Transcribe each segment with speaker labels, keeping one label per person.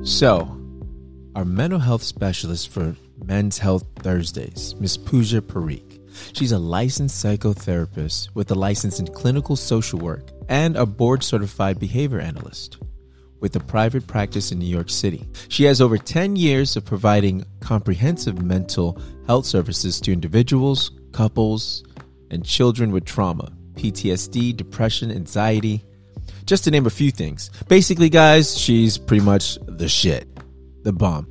Speaker 1: So, our mental health specialist for Men's Health Thursdays, Ms. Pooja Parikh. She's a licensed psychotherapist with a license in clinical social work and a board-certified behavior analyst with a private practice in New York City. She has over 10 years of providing comprehensive mental health services to individuals, couples, and children with trauma, PTSD, depression, anxiety, just to name a few things. Basically, guys, she's pretty much the shit. The bomb.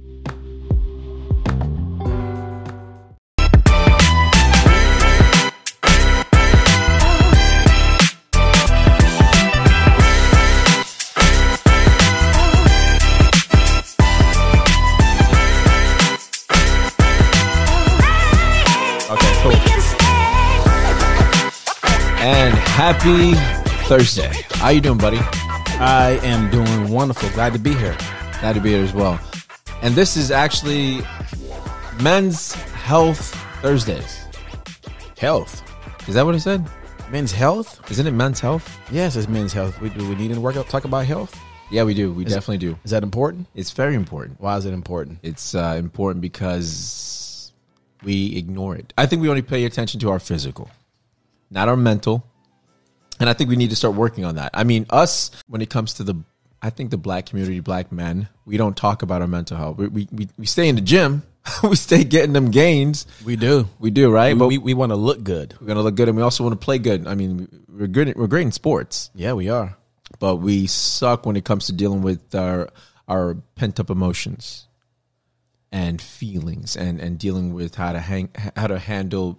Speaker 1: Okay, cool. And happy Thursday. How you doing, buddy?
Speaker 2: I am doing wonderful. Glad to be here.
Speaker 1: Glad to be here as well. And this is actually Men's Health Thursdays.
Speaker 2: Health.
Speaker 1: Is that what I said?
Speaker 2: Men's health?
Speaker 1: Isn't it Men's Health?
Speaker 2: Yes, it's men's health. We need to talk about health?
Speaker 1: Yeah, we do. We definitely do.
Speaker 2: Is that important?
Speaker 1: It's very important.
Speaker 2: Why is it important?
Speaker 1: It's important because we ignore it. I think we only pay attention to our physical, not our mental. And I think we need to start working on that. I mean, us, when it comes to the black community, black men, we don't talk about our mental health. We stay in the gym. We stay getting them gains.
Speaker 2: We do.
Speaker 1: We do, right?
Speaker 2: But we want to look good.
Speaker 1: We're going to look good, and we also want to play good. I mean, we're good. We're great in sports.
Speaker 2: Yeah, we are.
Speaker 1: But we suck when it comes to dealing with our pent-up emotions and feelings and dealing with how to handle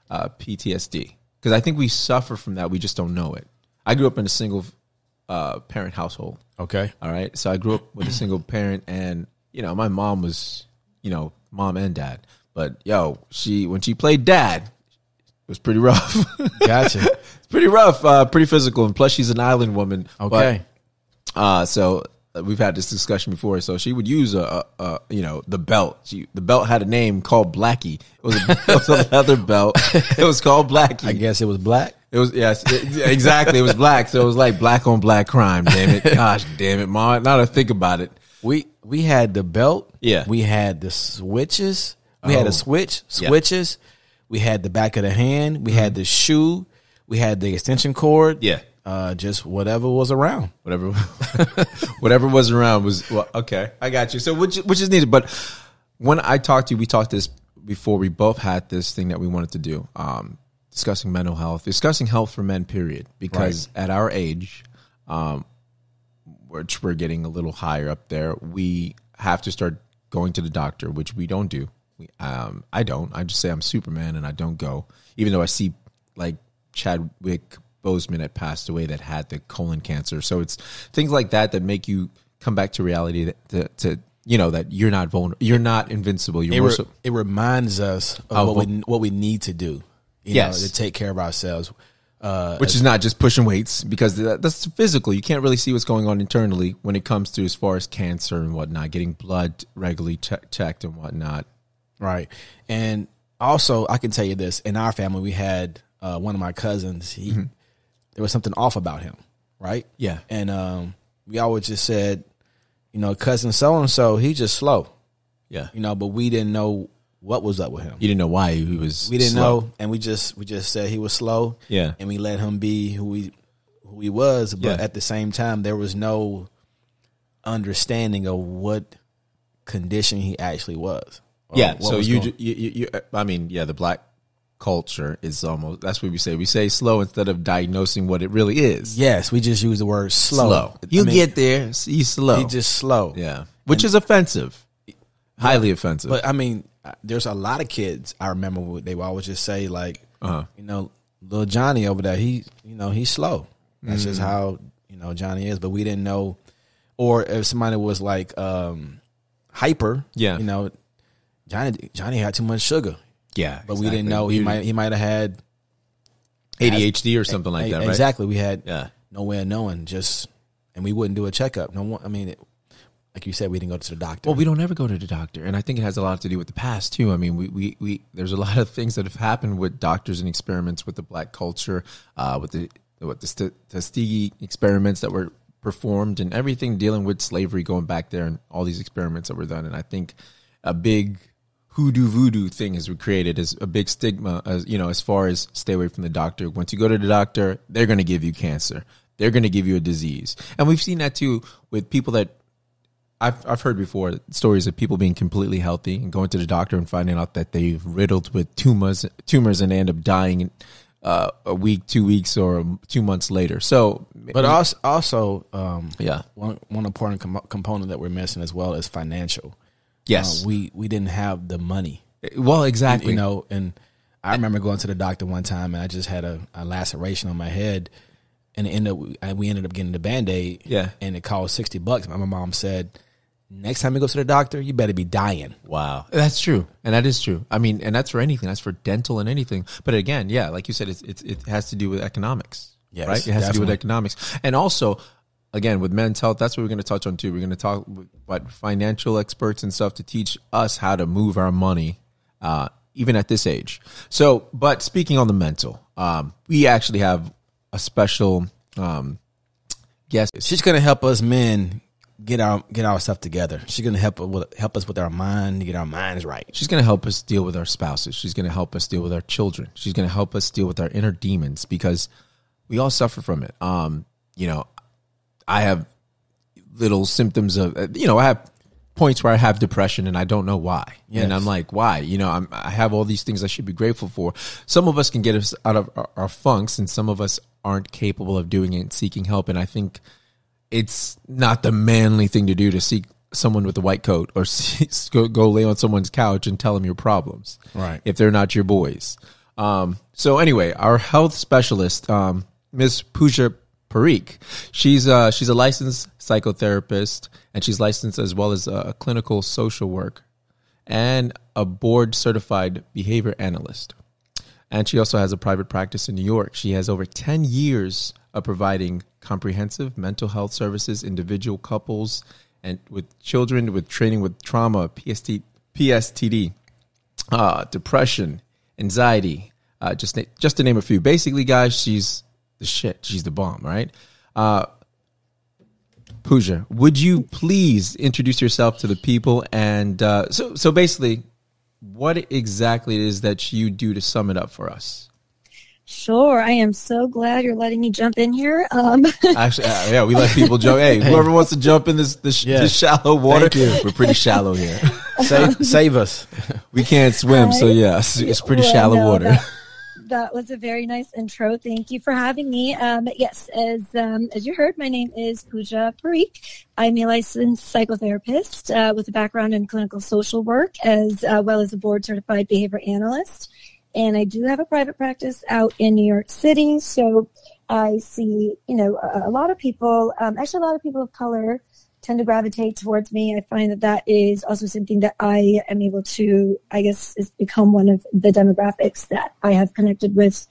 Speaker 1: PTSD. Because I think we suffer from that. We just don't know it. I grew up in a single parent household.
Speaker 2: Okay.
Speaker 1: All right. So I grew up with a single parent, and, my mom was, mom and dad. But, when she played dad, it was pretty rough.
Speaker 2: Gotcha.
Speaker 1: It's pretty rough, pretty physical. And plus, she's an island woman.
Speaker 2: Okay.
Speaker 1: But, so we've had this discussion before. So she would use the belt. The belt had a name called Blackie. It was a leather belt. It was called Blackie.
Speaker 2: I guess it was black.
Speaker 1: It was, yes, exactly. It was black. So it was like black on black crime. Damn it. Gosh, damn it, Mom. Now that I think about it.
Speaker 2: We had the belt.
Speaker 1: Yeah.
Speaker 2: We had the switches. We had a switches. Yeah. We had the back of the hand. We had the shoe. We had the extension cord.
Speaker 1: Yeah.
Speaker 2: Just whatever was around.
Speaker 1: Whatever was around was, well, okay. I got you. So which is needed. But when I talked to you, we talked this before. We both had this thing that we wanted to do. Discussing mental health, discussing health for men, period. Because at our age, which we're getting a little higher up there, we have to start going to the doctor, which we don't do. I don't. I just say I'm Superman and I don't go. Even though I see like Chadwick Boseman had passed away that had the colon cancer. So it's things like that make you come back to reality that that you're not vulnerable. You're not invincible.
Speaker 2: It reminds us of what we need to do. To take care of ourselves.
Speaker 1: Which is not just pushing weights, because that's physical. You can't really see what's going on internally when it comes to as far as cancer and whatnot, getting blood regularly checked and whatnot.
Speaker 2: Right. And also, I can tell you this. In our family, we had one of my cousins. There was something off about him, right?
Speaker 1: Yeah.
Speaker 2: And we always just said, cousin so-and-so, he's just slow.
Speaker 1: Yeah.
Speaker 2: But we didn't know what was up with him.
Speaker 1: You didn't know why he was
Speaker 2: We didn't
Speaker 1: slow.
Speaker 2: know, and we just said he was slow.
Speaker 1: Yeah.
Speaker 2: And we let him be who he was, but at the same time, there was no understanding of what condition he actually was.
Speaker 1: Yeah. So the black culture is almost, that's what we say. We say slow instead of diagnosing what it really is.
Speaker 2: Yes, we just use the word slow.
Speaker 1: Get there, he's slow.
Speaker 2: He's just slow.
Speaker 1: Yeah. Which is offensive. Highly offensive.
Speaker 2: But there's a lot of kids, I remember they would always just say like, little Johnny over there, he's slow. That's just how, Johnny is. But we didn't know, or if somebody was like hyper, Johnny had too much sugar.
Speaker 1: Yeah.
Speaker 2: But we didn't know he might have had
Speaker 1: ADHD or something like that, right?
Speaker 2: Exactly. We had no way of knowing, and we wouldn't do a checkup. Like you said, we didn't go to the doctor.
Speaker 1: Well, we don't ever go to the doctor, and I think it has a lot to do with the past too. I mean, we there's a lot of things that have happened with doctors and experiments with the black culture, with the Tuskegee experiments that were performed and everything dealing with slavery going back there and all these experiments that were done. And I think a big hoodoo voodoo thing is created as a big stigma, as you know, as far as stay away from the doctor. Once you go to the doctor, they're going to give you cancer. They're going to give you a disease. And we've seen that too with people that I've heard before, stories of people being completely healthy and going to the doctor and finding out that they've riddled with tumors and they end up dying a week, 2 weeks, or 2 months later. So,
Speaker 2: but also, one important component that we're missing as well is financial.
Speaker 1: Yes,
Speaker 2: we didn't have the money.
Speaker 1: Well, exactly.
Speaker 2: You know, and I remember going to the doctor one time and I just had a laceration on my head, and we ended up getting the Band-Aid.
Speaker 1: Yeah,
Speaker 2: and it cost $60. My mom said, next time you go to the doctor, you better be dying.
Speaker 1: Wow. That's true. And that is true. I mean, and that's for anything. That's for dental and anything. But again, yeah, like you said, it has to do with economics.
Speaker 2: Yes,
Speaker 1: right? It has to do with economics. And also, again, with men's health, that's what we're going to touch on too. We're going to talk about financial experts and stuff to teach us how to move our money, even at this age. So, but speaking on the mental, we actually have a special guest.
Speaker 2: She's going to help us men get our stuff together. She's going to help us with our mind, to get our minds right.
Speaker 1: She's going to help us deal with our spouses. She's going to help us deal with our children. She's going to help us deal with our inner demons, because we all suffer from it. You know, I have little symptoms of, you know, I have points where I have depression and I don't know why. Yes. And I'm like, why? You know, I have all these things I should be grateful for. Some of us can get us out of our funks, and some of us aren't capable of doing it and seeking help. And I think it's not the manly thing to do to seek someone with a white coat or go lay on someone's couch and tell them your problems,
Speaker 2: right?
Speaker 1: If they're not your boys. So anyway, our health specialist, Ms. Pooja Parikh, she's a licensed psychotherapist, and she's licensed as well as a clinical social worker and a board certified behavior analyst. And she also has a private practice in New York. She has over 10 years of providing comprehensive mental health services, individual couples, and with children, with training with trauma, PSTD, depression, anxiety, just to name a few. Basically, guys, she's the shit. She's the bomb, right? Pooja, would you please introduce yourself to the people? And so basically, what exactly it is that you do to sum it up for us?
Speaker 3: Sure. I am so glad you're letting me jump in here.
Speaker 1: Actually, yeah, we let people jump. Hey, whoever wants to jump in this shallow water, we're pretty shallow here.
Speaker 2: Save us.
Speaker 1: We can't swim, so yeah, it's pretty shallow water.
Speaker 3: That was a very nice intro. Thank you for having me. Yes, as you heard, my name is Pooja Parikh. I'm a licensed psychotherapist with a background in clinical social work, as well as a board certified behavior analyst. And I do have a private practice out in New York City. So I see, a lot of people, actually a lot of people of color tend to gravitate towards me. I find that is also something that I am able to, I guess, is become one of the demographics that I have connected with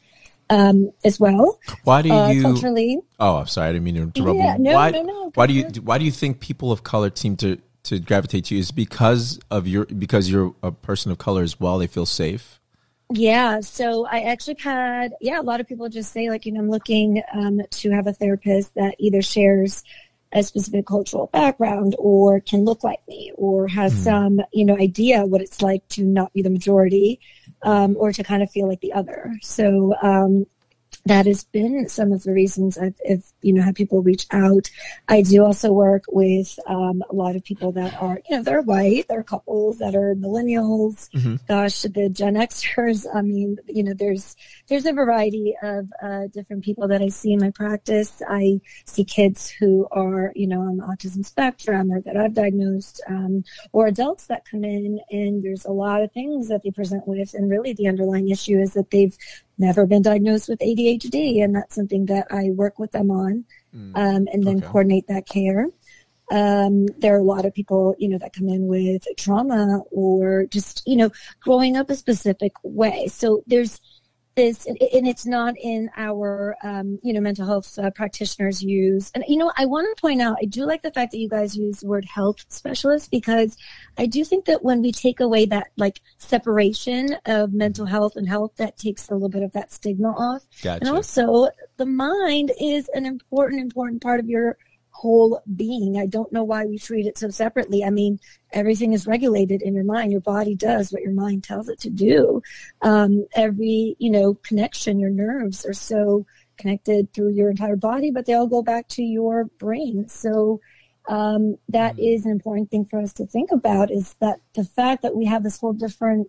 Speaker 3: as well.
Speaker 1: Why do you
Speaker 3: culturally?
Speaker 1: Oh, I'm sorry, I didn't mean to interrupt.
Speaker 3: Yeah, no.
Speaker 1: Why do you think people of color seem to gravitate to you? Is it because you're a person of color as well? They feel safe.
Speaker 3: Yeah, so I actually had, a lot of people just say, I'm looking to have a therapist that either shares a specific cultural background or can look like me or has some, idea what it's like to not be the majority or to kind of feel like the other. So that has been some of the reasons I've had people reach out. I do also work with a lot of people that are, they're white, they're couples that are millennials, gosh, the Gen Xers. I mean, there's a variety of different people that I see in my practice. I see kids who are, on the autism spectrum or that I've diagnosed, or adults that come in, and there's a lot of things that they present with. And really the underlying issue is that they've never been diagnosed with ADHD, and that's something that I work with them on, and then coordinate that care. There are a lot of people, that come in with trauma or just, growing up a specific way. So there's this, and it's not in our, mental health practitioners use. And, I want to point out, I do like the fact that you guys use the word health specialist, because I do think that when we take away that separation of mental health and health, that takes a little bit of that stigma off.
Speaker 1: Gotcha.
Speaker 3: And also the mind is an important part of your whole being. I don't know why we treat it so separately. I mean, everything is regulated in your mind. Your body does what your mind tells it to do. Every, connection, your nerves are so connected through your entire body, but they all go back to your brain. So that is an important thing for us to think about, is that the fact that we have this whole different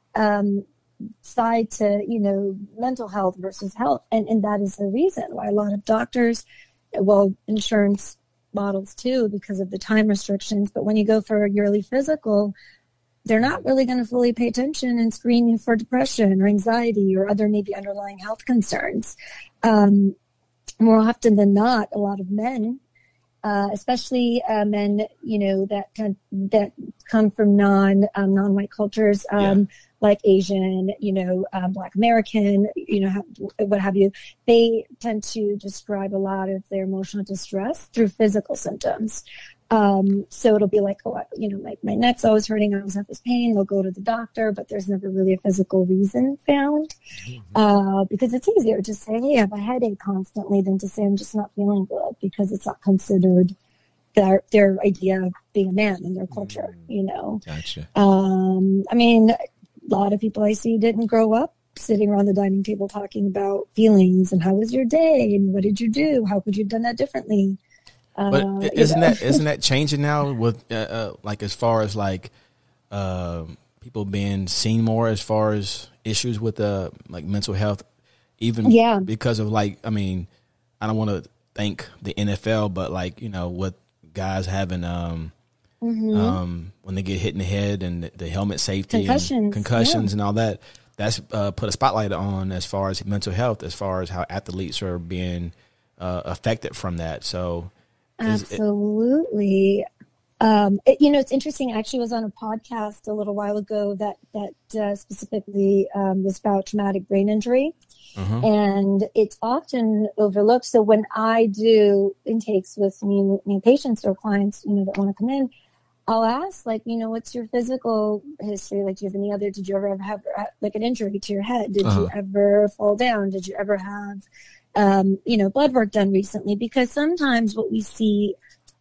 Speaker 3: side to, mental health versus health. And that is the reason why a lot of doctors, insurance models too, because of the time restrictions. But when you go for a yearly physical, they're not really going to fully pay attention and screen you for depression or anxiety or other maybe underlying health concerns. More often than not, a lot of men, especially men, that come from non-white cultures, like Asian, Black American, what have you, they tend to describe a lot of their emotional distress through physical symptoms. So it'll be like, my neck's always hurting. I always have this pain. They'll go to the doctor, but there's never really a physical reason found. Because it's easier to say, hey, I have a headache constantly than to say I'm just not feeling good, because it's not considered their idea of being a man in their culture,
Speaker 1: Gotcha.
Speaker 3: I mean, a lot of people I see didn't grow up sitting around the dining table talking about feelings and how was your day and what did you do? How could you have done that differently?
Speaker 2: But isn't that changing now with like as far as like people being seen more as far as issues with like mental health, even because of like, I mean, I don't want to thank the NFL, but like, with guys having when they get hit in the head and the helmet safety and concussions and all that, that's put a spotlight on as far as mental health, as far as how athletes are being affected from that. So
Speaker 3: absolutely. It's interesting. I actually was on a podcast a little while ago that specifically was about traumatic brain injury. And it's often overlooked. So when I do intakes with new patients or clients, that want to come in, I'll ask, like, what's your physical history? Like, did you ever have like an injury to your head? Did you ever fall down? Did you ever have, blood work done recently? Because sometimes what we see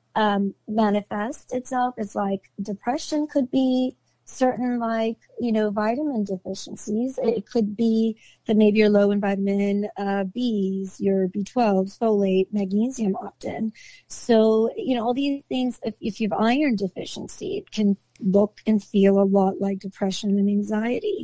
Speaker 3: manifest itself is like depression could be certain, like, vitamin deficiencies. It could be that maybe you're low in vitamin Bs, your B12, folate, magnesium often. So, all these things, if you have iron deficiency, it can look and feel a lot like depression and anxiety.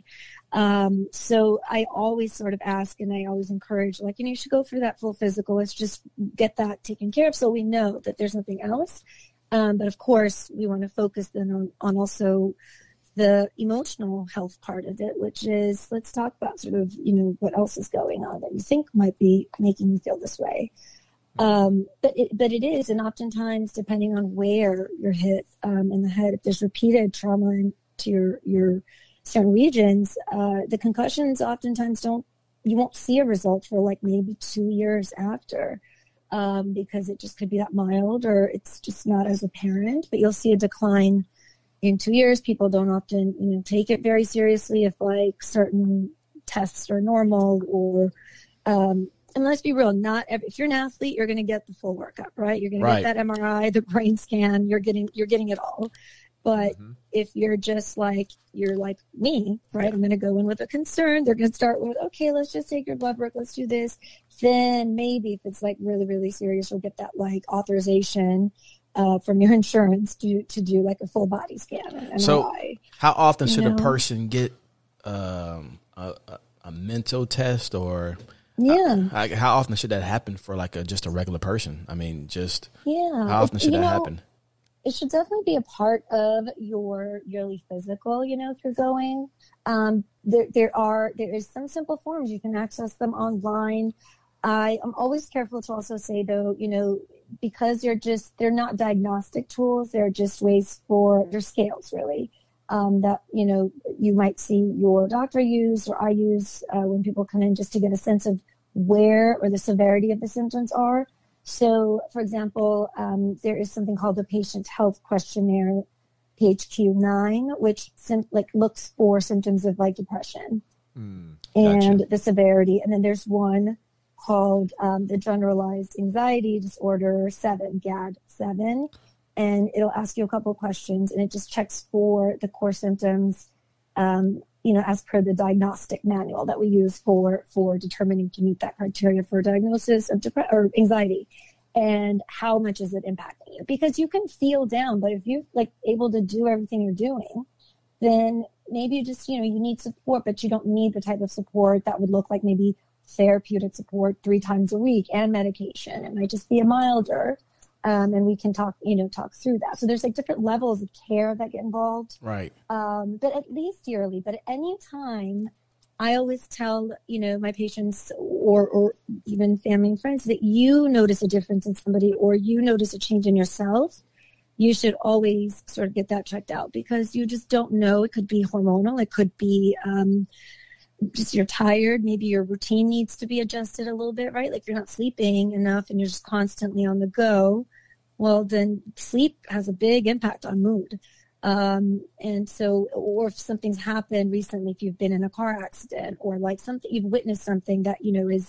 Speaker 3: So I always sort of ask, and I always encourage, like, you should go through that full physical. Let's just get that taken care of so we know that there's nothing else. But of course, we want to focus then on also the emotional health part of it, which is, let's talk about sort of, what else is going on that you think might be making you feel this way. But it is, and oftentimes, depending on where you're hit in the head, if there's repeated trauma into your certain regions, the concussions oftentimes you won't see a result for like maybe 2 years after, because it just could be that mild, or it's just not as apparent, but you'll see a decline in 2 years. People don't often, take it very seriously if like certain tests are normal, or, and let's be real, if you're an athlete, you're going to get the full workup, right? You're going to get that MRI, the brain scan, you're getting it all. But if you're just like, you're like me, right? I'm going to go in with a concern. They're going to start with, okay, let's just take your blood work. Let's do this. Then maybe if it's like really, really serious, we'll get that like authorization from your insurance to do like a full body scan.
Speaker 2: So how often should a person get a mental test, or how often should that happen for like just a regular person? I mean, how often should that happen?
Speaker 3: It should definitely be a part of your yearly physical, if you're going. There is some simple forms. You can access them online. I'm always careful to also say, though, because they're not diagnostic tools. They're just ways they're scales, really, that, you might see your doctor use, or I use when people come in, just to get a sense of where or the severity of the symptoms are. So, for example, there is something called the Patient Health Questionnaire, PHQ-9, which looks for symptoms of like depression and the severity. And then there's one called the Generalized Anxiety Disorder 7, GAD-7. And it'll ask you a couple of questions, and it just checks for the core symptoms, as per the diagnostic manual that we use for determining to meet that criteria for diagnosis of or anxiety. And how much is it impacting you? Because you can feel down, but if you're able to do everything you're doing, then maybe you just, you need support, but you don't need the type of support that would look like maybe therapeutic support 3 times a week and medication. It might just be a milder. And we can talk through that. So there's different levels of care that get involved.
Speaker 2: Right.
Speaker 3: But at least yearly, but at any time, I always tell, my patients or even family and friends that you notice a difference in somebody or you notice a change in yourself, you should always sort of get that checked out because you just don't know. It could be hormonal. It could be just you're tired. Maybe your routine needs to be adjusted a little bit, right? Like you're not sleeping enough and you're just constantly on the go. Well, then sleep has a big impact on mood. And so, or if something's happened recently, if you've been in a car accident or something, you've witnessed something that,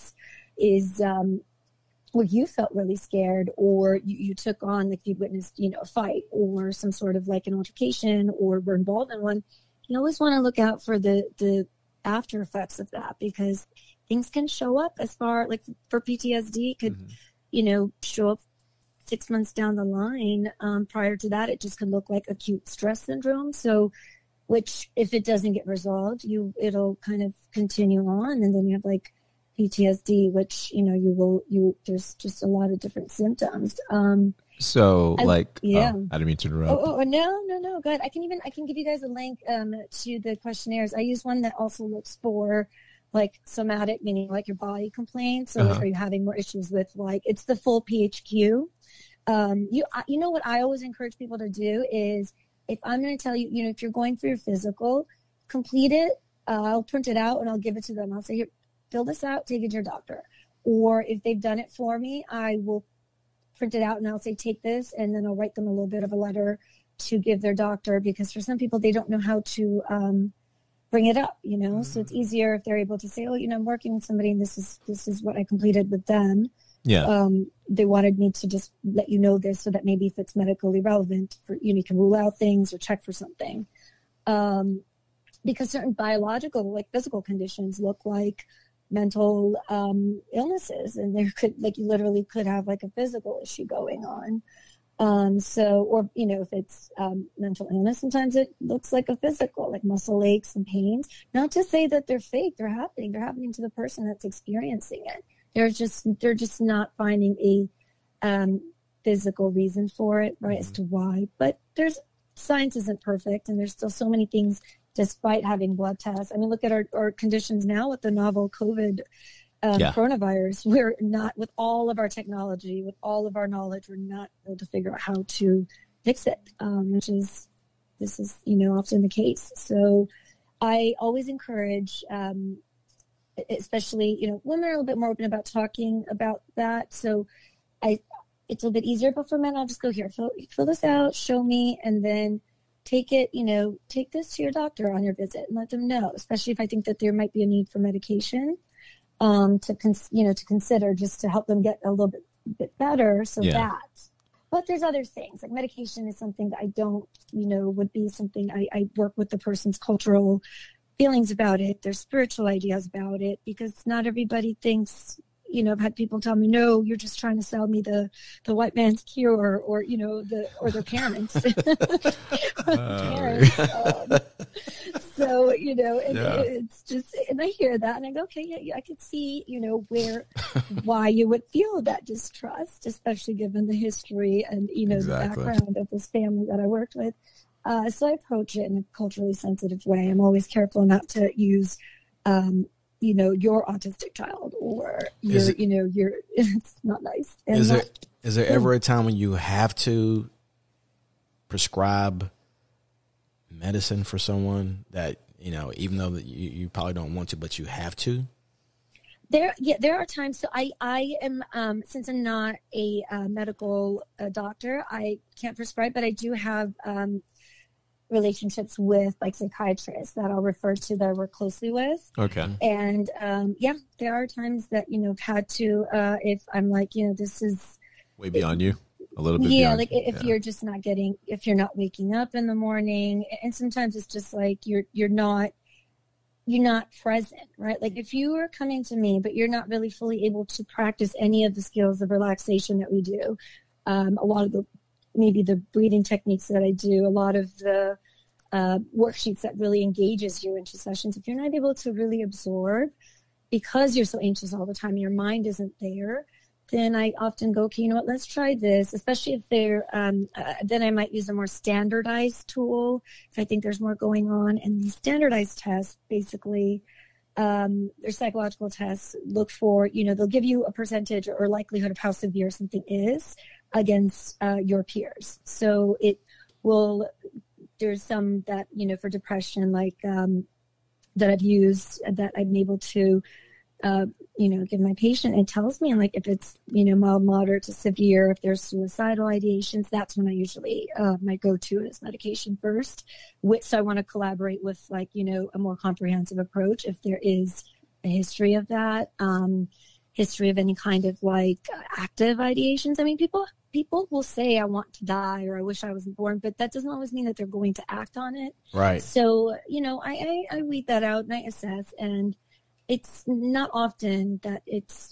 Speaker 3: is where you felt really scared or you took on, you've witnessed, a fight or some sort of an altercation or were involved in one, you always want to look out for the after effects of that because things can show up as far for PTSD could, show up 6 months down the line. Prior to that, it just could look like acute stress syndrome. So, which if it doesn't get resolved, it'll kind of continue on. And then you have PTSD, which, there's just a lot of different symptoms.
Speaker 1: So
Speaker 3: yeah.
Speaker 1: I didn't mean to interrupt.
Speaker 3: No. Go ahead. I can give you guys a link to the questionnaires. I use one that also looks for somatic, meaning your body complaints. So are you having more issues with it's the full PHQ. You know what I always encourage people to do is if I'm going to tell you, if you're going for your physical, complete it. I'll print it out and I'll give it to them. I'll say, here, fill this out, take it to your doctor. Or if they've done it for me, I will print it out and I'll say, take this. And then I'll write them a little bit of a letter to give their doctor because for some people, they don't know how to bring it up, so it's easier if they're able to say, I'm working with somebody and this is what I completed with them.
Speaker 1: Yeah.
Speaker 3: They wanted me to just let you know this so that maybe if it's medically relevant for you can rule out things or check for something. Because certain biological, physical conditions look like mental illnesses and there could you literally could have a physical issue going on. Or if it's mental illness, sometimes it looks like a physical, muscle aches and pains. Not to say that they're fake; they're happening to the person that's experiencing it. They're just not finding a physical reason for it, right? As to why. But science isn't perfect, and there's still so many things. Despite having blood tests, I mean, look at our conditions now with the novel COVID. Coronavirus, we're not, with all of our technology, with all of our knowledge, we're not able to figure out how to fix it, this is often the case. So I always encourage, especially, women are a little bit more open about talking about that. So it's a little bit easier, but for men, I'll just go here, fill this out, show me, and then take it, take this to your doctor on your visit and let them know, especially if I think that there might be a need for medication. To consider just to help them get a little bit better. But there's other things medication is something that I don't, would be something I work with the person's cultural feelings about it, their spiritual ideas about it, because not everybody thinks, I've had people tell me, no, you're just trying to sell me the white man's cure or their parents. So, it's just, and I hear that and I go, okay, yeah, I could see, why you would feel that distrust, especially given the history and, the background of this family that I worked with. So I approach it in a culturally sensitive way. I'm always careful not to use, your autistic child or your, it's not nice. And
Speaker 2: is there ever a time when you have to prescribe medicine for someone that, even though you probably don't want to, but you have to?
Speaker 3: There are times. So I am, since I'm not a medical doctor, I can't prescribe, but I do have relationships with like psychiatrists that I'll refer to that I work closely with.
Speaker 1: Okay.
Speaker 3: And there are times that, I've had to, if I'm like, this is
Speaker 1: way beyond you. A little bit.
Speaker 3: Yeah, like if you're just not if you're not waking up in the morning, and sometimes it's just like you're not present, right? Like if you are coming to me, but you're not really fully able to practice any of the skills of relaxation that we do, a lot of maybe the breathing techniques that I do, a lot of the worksheets that really engages you into sessions, if you're not able to really absorb because you're so anxious all the time, your mind isn't there, then I often go, okay, let's try this, especially if they're, then I might use a more standardized tool if I think there's more going on. And these standardized tests, basically, they're psychological tests, look for, they'll give you a percentage or likelihood of how severe something is against your peers. So there's some that, for depression, like that I've used that I'm able to, give my patient. It tells me, like, if it's, mild, moderate to severe, if there's suicidal ideations, that's when I usually, my go-to is medication first. So I want to collaborate with, like, a more comprehensive approach. If there is a history of that, history of any kind of like active ideations. I mean, people will say, I want to die or I wish I wasn't born, but that doesn't always mean that they're going to act on it.
Speaker 2: Right.
Speaker 3: So, I weed that out and I assess, and it's not often that it's,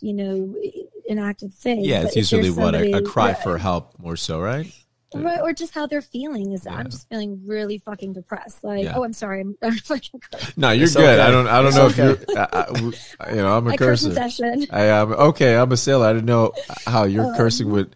Speaker 3: an active thing.
Speaker 1: Yeah, it's usually a cry for help more so, right?
Speaker 3: Right, or just how they're feeling is that I'm just feeling really fucking depressed. Like, oh, I'm sorry, I'm fucking cursing.
Speaker 1: No, you're good. Okay. I don't know if you're. I'm a cursor.
Speaker 3: Session.
Speaker 1: I am okay. I'm a sailor. I didn't know how your cursing would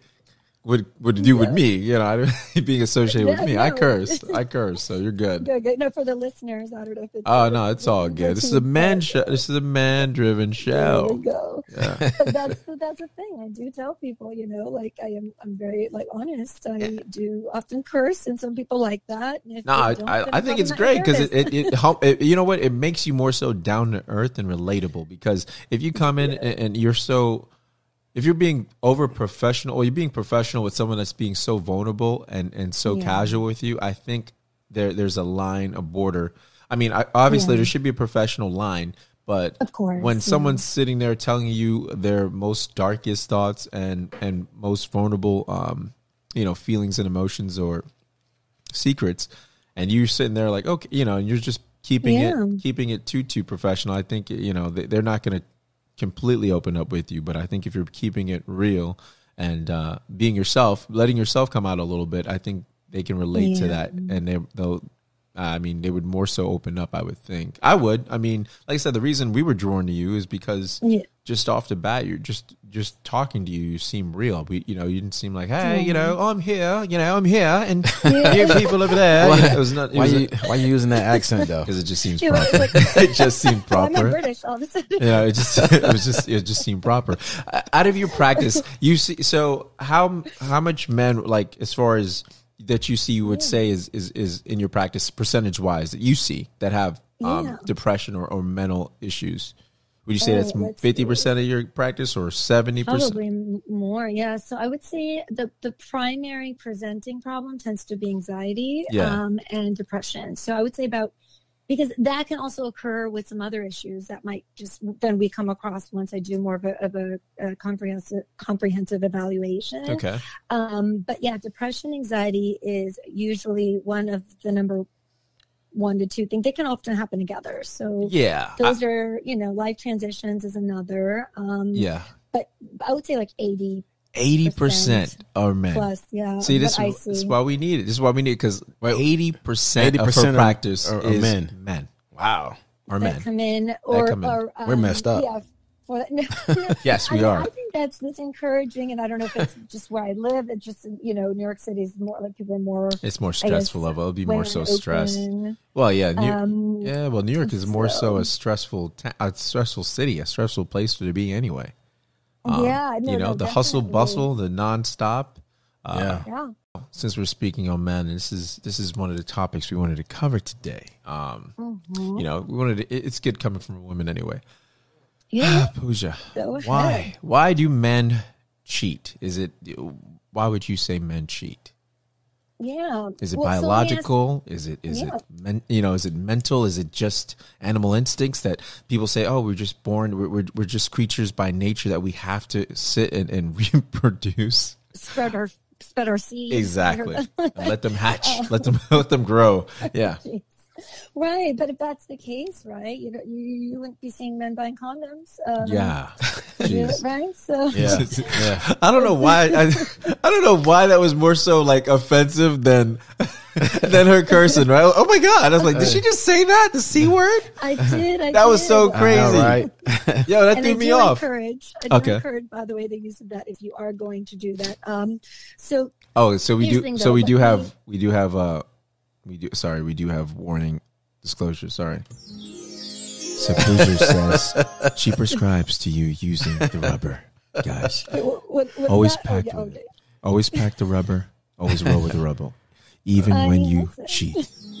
Speaker 1: do with me. Being associated with me. No. I curse. So you're good.
Speaker 3: Good. No, for the listeners, I don't know if it's.
Speaker 1: Oh no, it's all good. This is a man show. This is a man-driven show.
Speaker 3: There we go. Yeah. that's the thing. I do tell people, like I'm very like honest. I do often curse, and some people like that. And
Speaker 1: I think it's great because it you know what, it makes you more so down to earth and relatable. Because if you come in and you're so. If you're being over professional, or you're being professional with someone that's being so vulnerable and so casual with you, I think there's a line, a border. I mean, obviously there should be a professional line, but
Speaker 3: of course,
Speaker 1: when someone's sitting there telling you their most darkest thoughts and most vulnerable, feelings and emotions or secrets, and you're sitting there like, okay, and you're just keeping it too professional, I think, they're not going to completely open up with you. But I think if you're keeping it real and being yourself, letting yourself come out a little bit, I think they can relate to that, and they would more so open up, I would think. I would. I mean, like I said, the reason we were drawn to you is because just off the bat, you're just talking to you seem real. You didn't seem like, hey, I'm here, I'm here, and you people over there.
Speaker 2: Why are you using that accent though?
Speaker 1: Because it just seems proper. It just seemed proper.
Speaker 3: I'm British all of a sudden.
Speaker 1: Yeah, it just seemed proper. Out of your practice, you see. So how much men, like, as far as that you see, you would say is in your practice, percentage wise, that you see that have depression or mental issues? Would you say that's 50% of your practice or 70%?
Speaker 3: Probably more, yeah. So I would say the primary presenting problem tends to be anxiety and depression. So I would say because that can also occur with some other issues that might then we come across once I do more of a comprehensive evaluation.
Speaker 1: Okay.
Speaker 3: But yeah, depression, anxiety is usually one of the number 1 to 2 things. They can often happen together. So those are, life transitions is another. But I would say like 80%
Speaker 1: are men.
Speaker 3: Plus, yeah.
Speaker 1: See, this is why we need it. This is why we need it, because 80% of her practice is men.
Speaker 2: Wow.
Speaker 1: Or men.
Speaker 3: Come in,
Speaker 2: we're messed up.
Speaker 3: Yeah.
Speaker 1: Yes, we are.
Speaker 3: I think that's encouraging, and I don't know if it's just where I live. It's just, New York City is more like people are more.
Speaker 1: It's more stressful level. It'll be more so stressed. Well, yeah, New York is more so a stressful city, a stressful place to be anyway. The hustle bustle, the nonstop. Since we're speaking on men, this is one of the topics we wanted to cover today. We wanted to, it's good coming from a woman anyway.
Speaker 3: Yeah.
Speaker 1: Pooja, why do men cheat? Why would you say men cheat?
Speaker 3: Yeah.
Speaker 1: Is it
Speaker 3: Well, so let me ask-
Speaker 1: biological? Is it is it mental? Is it just animal instincts that people say, oh, we're just born, we're just creatures by nature that we have to sit and reproduce?
Speaker 3: spread our seeds.
Speaker 1: Exactly. And let them hatch. Let them grow. Yeah.
Speaker 3: Right, but if that's the case, right, you wouldn't be seeing men buying condoms.
Speaker 1: Yeah. Jeez.
Speaker 3: Right. So
Speaker 2: Yeah.
Speaker 1: I don't know why. I don't know why that was more so like offensive than her cursing. Right? Oh my God! I was like, did she just say that? The C word?
Speaker 3: I did.
Speaker 1: That was so
Speaker 2: I
Speaker 1: crazy,
Speaker 2: know, right?
Speaker 1: Yo, that
Speaker 3: And
Speaker 1: threw
Speaker 3: I
Speaker 1: me
Speaker 3: do
Speaker 1: off.
Speaker 3: encourage, by the way, the use of that if you are going to do that. So
Speaker 1: Oh, so we
Speaker 3: Here's
Speaker 1: do.
Speaker 3: the thing,
Speaker 1: So
Speaker 3: though,
Speaker 1: we
Speaker 3: but
Speaker 1: do
Speaker 3: we-
Speaker 1: have. We do have. We do have warning disclosure. Sorry. So Poozer says she prescribes to you using the rubber, guys.
Speaker 3: what
Speaker 1: Always
Speaker 3: that?
Speaker 1: pack
Speaker 3: Oh,
Speaker 1: with
Speaker 3: yeah,
Speaker 1: it. Always pack the rubber. Always roll with the rubber, even
Speaker 3: I
Speaker 1: when
Speaker 3: mean,
Speaker 1: you
Speaker 3: listen.
Speaker 1: cheat.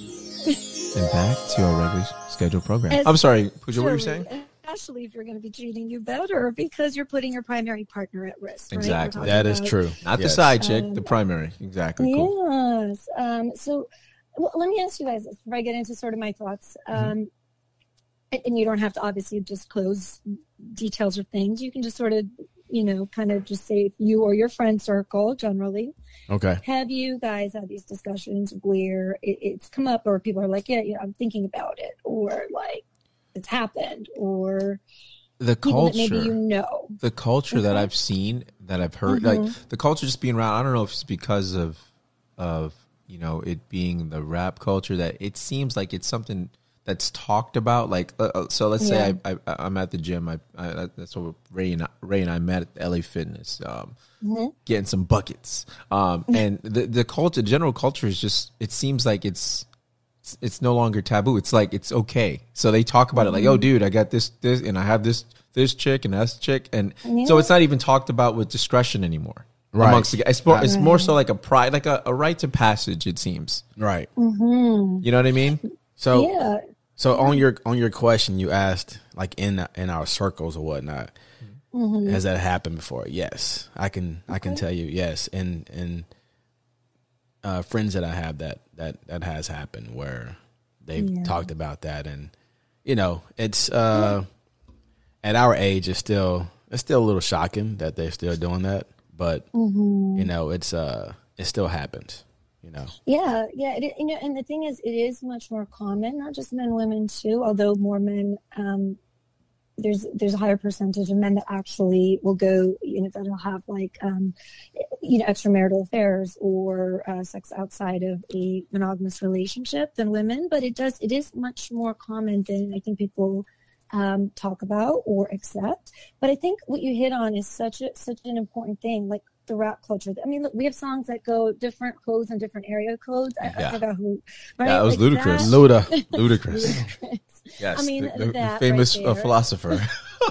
Speaker 1: And back to our regularly scheduled program.
Speaker 3: As-
Speaker 1: I'm sorry, Pooja. What were you
Speaker 3: Surely,
Speaker 1: saying?
Speaker 3: Especially if you're going to be cheating, you better, because you're putting your primary partner at risk. Right?
Speaker 1: Exactly.
Speaker 3: We're
Speaker 2: That
Speaker 3: talking
Speaker 2: is
Speaker 3: about-
Speaker 2: true.
Speaker 1: Not the
Speaker 2: Yes.
Speaker 1: side chick, the primary. Exactly. Cool.
Speaker 3: Yes. So let me ask you guys this before I get into sort of my thoughts. And you don't have to obviously disclose details or things. You can just sort of, kind of just say you or your friend circle generally.
Speaker 2: Okay.
Speaker 3: Have you guys had these discussions where it's come up, or people are like, yeah, I'm thinking about it, or like it's happened, or
Speaker 1: The
Speaker 3: people that
Speaker 1: culture.
Speaker 3: maybe you know?
Speaker 1: The culture that I've seen, that I've heard, like the culture just being around. I don't know if it's because of it being the rap culture, that it seems like it's something that's talked about. Like, so let's say I'm at the gym. I that's what Ray and I met at LA Fitness, getting some buckets. And the culture, general culture is just, it seems like it's no longer taboo. It's like, it's okay. So they talk about it like, oh dude, I got this, and I have this chick and that's chick. And so it's not even talked about with discretion anymore.
Speaker 2: Right.
Speaker 1: Amongst the, it's more so like a pride, like a rite of passage, it seems.
Speaker 2: Right.
Speaker 1: You know what I mean?
Speaker 2: So
Speaker 3: Yeah.
Speaker 2: So on your question, you asked like in our circles or whatnot, has that happened before? Yes, I can tell you yes, and friends that I have that has happened where they've talked about that, and it's at our age it's still a little shocking that they're still doing that, but it still happens.
Speaker 3: Yeah. And the thing is, it is much more common, not just men, women too, although more men, there's a higher percentage of men that actually will go, that'll have like, extramarital affairs or sex outside of a monogamous relationship than women, but it is much more common than I think people talk about or accept. But I think what you hit on is such an important thing, like the rap culture. I mean, look, we have songs that go different codes and different area codes. I forgot who. Right?
Speaker 1: Yeah, it was
Speaker 3: like
Speaker 1: Ludacris.
Speaker 3: that-
Speaker 1: Ludacris. Yes,
Speaker 3: I mean,
Speaker 1: the
Speaker 3: that
Speaker 1: famous
Speaker 3: right there.
Speaker 1: philosopher.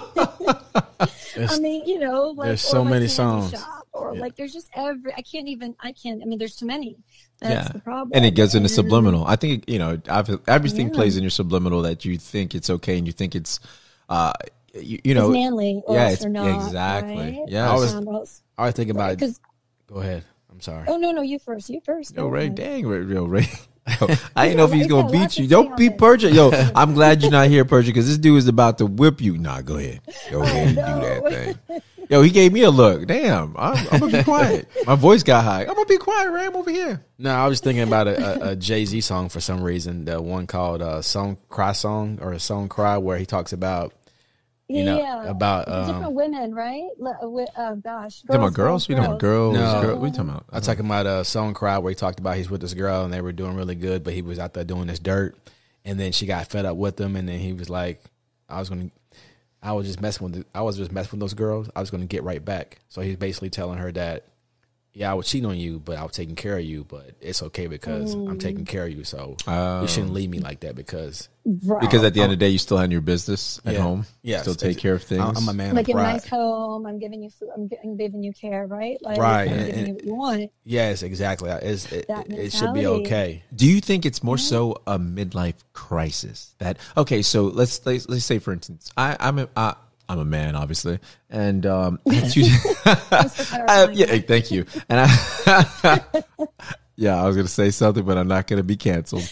Speaker 3: I mean, like,
Speaker 2: there's so
Speaker 3: or like
Speaker 2: many
Speaker 3: Candy
Speaker 2: songs.
Speaker 3: Shop, or like there's just I mean, there's too many. That's the problem.
Speaker 1: And it gets into subliminal. I think, everything plays in your subliminal, that you think it's okay and you think it's,
Speaker 3: It's manly, or else you're not.
Speaker 1: exactly.
Speaker 3: Right?
Speaker 1: Yeah.
Speaker 2: I was thinking about it.
Speaker 3: Because
Speaker 2: Go ahead. I'm sorry.
Speaker 3: oh no, you first.
Speaker 1: Yo,
Speaker 3: Go
Speaker 1: Ray,
Speaker 3: ahead.
Speaker 1: dang, Ray. I didn't know if he's
Speaker 3: He's
Speaker 1: gonna
Speaker 3: got a lot
Speaker 1: beat
Speaker 3: to
Speaker 1: you.
Speaker 3: say
Speaker 1: Don't
Speaker 3: on
Speaker 1: beat
Speaker 3: this.
Speaker 1: Persia. Yo, I'm glad you're not here, Persia, because this dude is about to whip you. Nah, go ahead. Go ahead and do that thing. Yo, he gave me a look. Damn, I'm gonna be quiet. My voice got high. I'm gonna be quiet, Ray. I'm over here.
Speaker 2: No, I was thinking about a Jay-Z song for some reason. The one called Song Cry, where he talks about about
Speaker 3: different women, right? Gosh,
Speaker 1: Talking about girls? We talking about girls?
Speaker 2: No.
Speaker 1: Girl, we talking about?
Speaker 2: I'm talking about Song Cry, where he talked about he's with this girl and they were doing really good, but he was out there doing this dirt, and then she got fed up with him, and then he was like, I was just messing with those girls. I was gonna get right back. So he's basically telling her that, yeah, I was cheating on you, but I was taking care of you, but it's okay because I'm taking care of you. So you shouldn't leave me like that because
Speaker 1: Because at the end of the day, you still have your business at home.
Speaker 2: Yes.
Speaker 1: Still take care of things.
Speaker 2: I'm a man
Speaker 3: like
Speaker 2: of
Speaker 3: a
Speaker 2: pride.
Speaker 3: nice home. I'm giving you food. I'm giving you care, right? Like,
Speaker 2: Right,
Speaker 3: I'm
Speaker 2: and-
Speaker 3: giving you what you want.
Speaker 2: Yes, exactly. It should be
Speaker 3: mentality.
Speaker 2: okay.
Speaker 1: Do you think it's more so a midlife crisis? That okay? So let's say, for instance, I'm a man, obviously, and yeah, thank you. And Yeah, I was going to say something, but I'm not going to be canceled.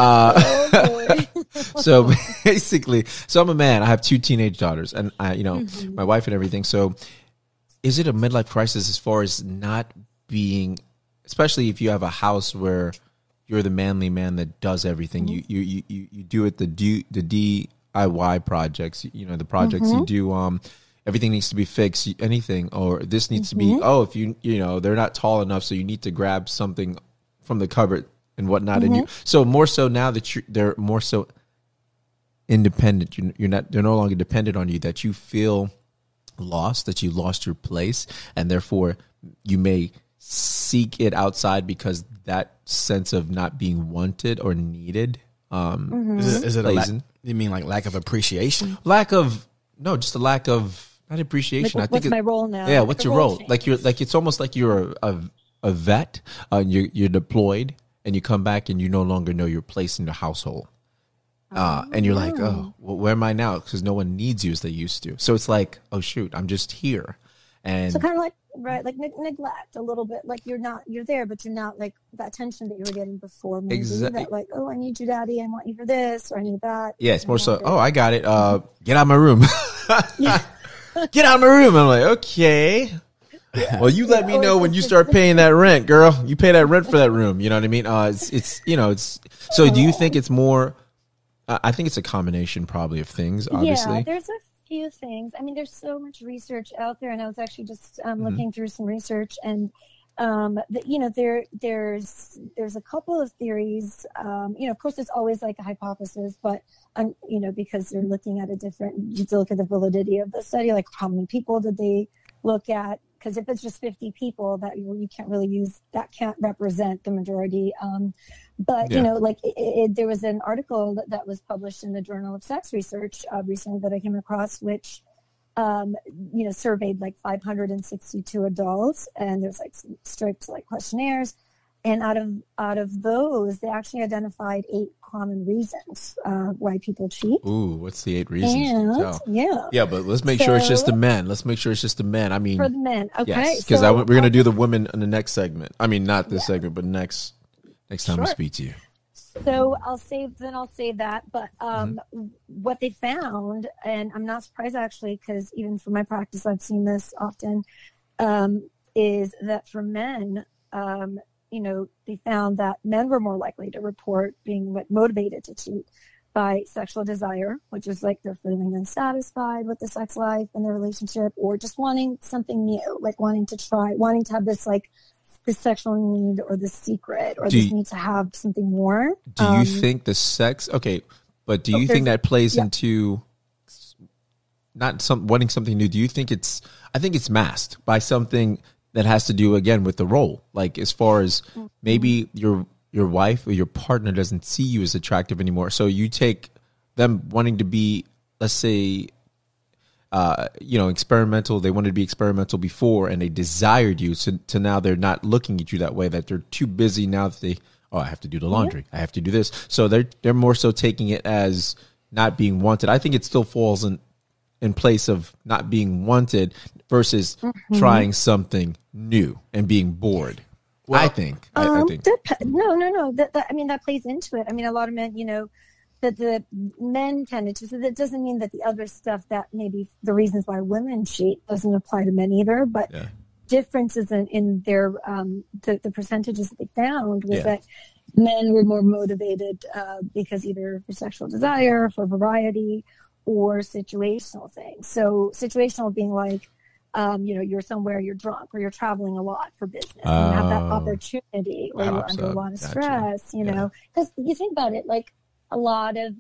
Speaker 1: So basically, so I'm a man. I have 2 teenage daughters, and my wife and everything. So is it a midlife crisis as far as not being, especially if you have a house where you're the manly man that does everything. You do it, the DIY projects, the projects you do, everything needs to be fixed, anything, or this needs to be, if they're not tall enough, so you need to grab something from the cupboard and whatnot. And you, so more so now that they're more so independent, they're no longer dependent on you, that you feel lost, that you lost your place, and therefore you may seek it outside because that sense of not being wanted or needed.
Speaker 2: Is it you mean like lack of appreciation?
Speaker 1: Just a lack of, not appreciation.
Speaker 3: Like, what's my role now?
Speaker 1: Yeah, what's your role? Like it's almost like you're a vet. You're deployed, and you come back, and you no longer know your place in the household. And you're like, well, where am I now? Because no one needs you as they used to. So it's like, oh shoot, I'm just here. And
Speaker 3: so kind of like, right, like neglect a little bit. Like you're there, but you're not like that attention that you were getting before. Maybe exactly. That like, I need you, daddy. I want you for this, or I need that.
Speaker 1: Yeah, it's more so, I got it. Get out of my room. Get out of my room. I'm like, okay. Yeah. Well, you let me know when you start paying that rent, girl. You pay that rent for that room. You know what I mean? It's so do you think it's more, I think it's a combination probably of things, obviously.
Speaker 3: Yeah, there's a few things. I mean, there's so much research out there, and I was actually just looking through some research, and there's a couple of theories. Of course, it's always like a hypothesis, but because they're looking at you have to look at the validity of the study, like how many people did they look at? Because if it's just 50 people, that you can't really use, that can't represent the majority. But there was an article that was published in the Journal of Sex Research recently that I came across, which surveyed like 562 adults, and there's like some strict like questionnaires, and out of those, they actually identified 8 common reasons why people cheat.
Speaker 1: Ooh, what's the 8 reasons?
Speaker 3: And,
Speaker 1: yeah, but let's make sure it's just the men. Let's make sure it's just the men. I mean,
Speaker 3: for the men, okay?
Speaker 1: Yes, because we're gonna do the women in the next segment. I mean, not this segment, but next time we speak to you.
Speaker 3: So I'll save that. But what they found, and I'm not surprised actually, because even from my practice, I've seen this often, is that for men, they found that men were more likely to report being motivated to cheat by sexual desire, which is like they're feeling unsatisfied with the sex life and their relationship, or just wanting something new, like wanting to have this like this sexual need or this secret or this need to have something more.
Speaker 1: Do you think the sex, okay, but do you think that plays into not wanting something new? Do you think I think it's masked by something that has to do, again, with the role. Like, as far as maybe your wife or your partner doesn't see you as attractive anymore. So you take them wanting to be, let's say, experimental. They wanted to be experimental before, and they desired you. To now they're not looking at you that way, that they're too busy now that I have to do the laundry. I have to do this. So they're more so taking it as not being wanted. I think it still falls in place of not being wanted versus trying something new and being bored. Well, I think. I think.
Speaker 3: No. That plays into it. I mean, a lot of men, that the men tended to. So that doesn't mean that the other stuff that maybe the reasons why women cheat doesn't apply to men either. But differences in their the percentages that they found was that men were more motivated because either for sexual desire, for variety, or situational things. So situational being like, you're somewhere, you're drunk, or you're traveling a lot for business, and you have that opportunity, or you're under a lot of stress, because you think about it, like a lot of,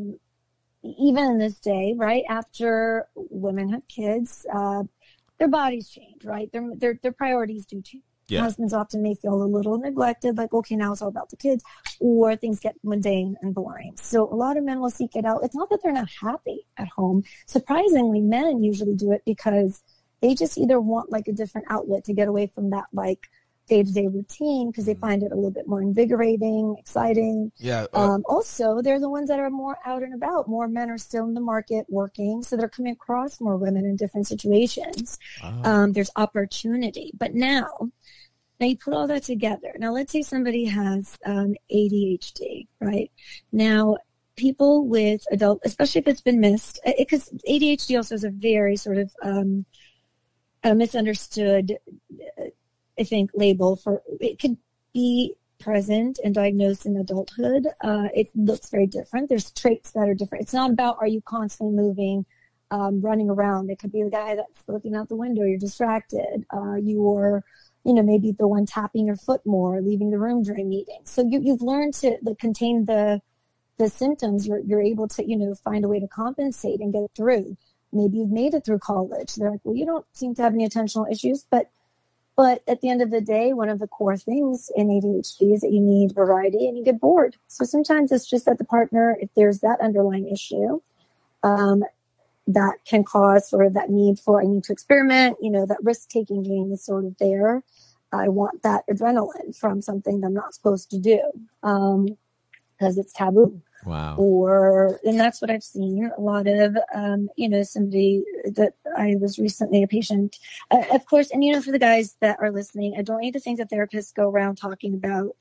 Speaker 3: even in this day, right, after women have kids, their bodies change, right? Their priorities do change. Yeah. Husbands often may feel a little neglected, like, okay, now it's all about the kids, or things get mundane and boring. So a lot of men will seek it out. It's not that they're not happy at home. Surprisingly, men usually do it because they just either want like a different outlet to get away from that like day-to-day routine, because they find it a little bit more invigorating, exciting. Yeah. Also, they're the ones that are more out and about. More men are still in the market working, so they're coming across more women in different situations. There's opportunity. But now Now you put all that together. Now let's say somebody has ADHD, right? Now people with adult, especially if it's been missed, because ADHD also is a very sort of misunderstood, I think, label for it could be present and diagnosed in adulthood. It looks very different. There's traits that are different. It's not about, are you constantly moving, running around? It could be the guy that's looking out the window. You're distracted. You're, maybe the one tapping your foot more, leaving the room during meetings. So you've learned to contain the symptoms. You're able to, find a way to compensate and get through. Maybe you've made it through college. They're like, well, you don't seem to have any attentional issues, but at the end of the day, one of the core things in ADHD is that you need variety and you get bored. So sometimes it's just that the partner, if there's that underlying issue, that can cause sort of that need for, I need to experiment, that risk-taking game is sort of there. I want that adrenaline from something that I'm not supposed to do because it's taboo.
Speaker 1: Wow.
Speaker 3: And that's what I've seen. A lot of, somebody that I was recently a patient, of course, and, for the guys that are listening, I don't need to think that therapists go around talking about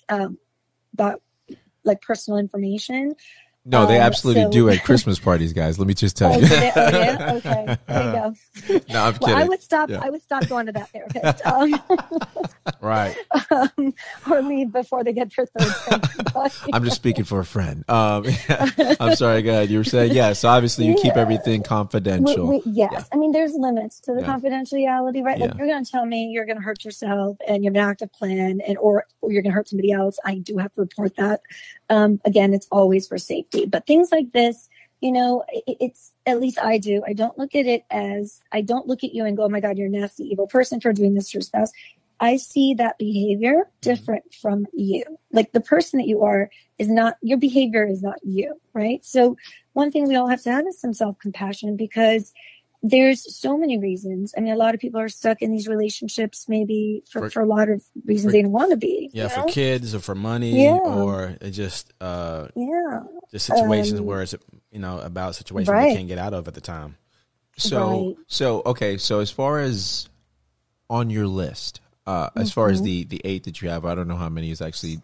Speaker 3: like personal information.
Speaker 1: No, they absolutely do at Christmas parties, guys. Let me just tell you.
Speaker 3: Yeah? Okay. There you go.
Speaker 1: No, I'm kidding.
Speaker 3: I would stop going to that therapist.
Speaker 2: Right.
Speaker 3: Or leave before they get their third time.
Speaker 1: I'm just speaking for a friend. I'm sorry, go ahead. You were saying, yes, obviously you keep everything confidential.
Speaker 3: Yes.
Speaker 1: Yeah.
Speaker 3: I mean, there's limits to the confidentiality, right? Like, you're going to tell me you're going to hurt yourself and you have an active plan or you're going to hurt somebody else. I do have to report that. Again, it's always for safety. But things like this, it's, at least I do. I don't look at it as, I don't look at you and go, oh my God, you're a nasty, evil person for doing this to your spouse. I see that behavior different from you. Like the person that you are is not, your behavior is not you, right? So one thing we all have to have is some self-compassion because there's so many reasons. I mean, a lot of people are stuck in these relationships maybe for a lot of reasons they don't want to be.
Speaker 2: Yeah, for kids or for money or it just situations where it's, about situations they can't get out of at the time.
Speaker 1: So okay. So as far as on your list, as far as the 8 that you have, I don't know how many is actually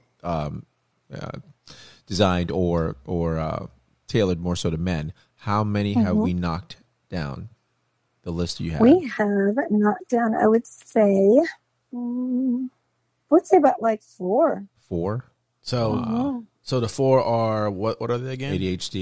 Speaker 1: designed or tailored more so to men. How many have we knocked down? The list you have.
Speaker 3: We have knocked down, I would say about like 4.
Speaker 1: 4?
Speaker 2: So so the 4 are what are they again?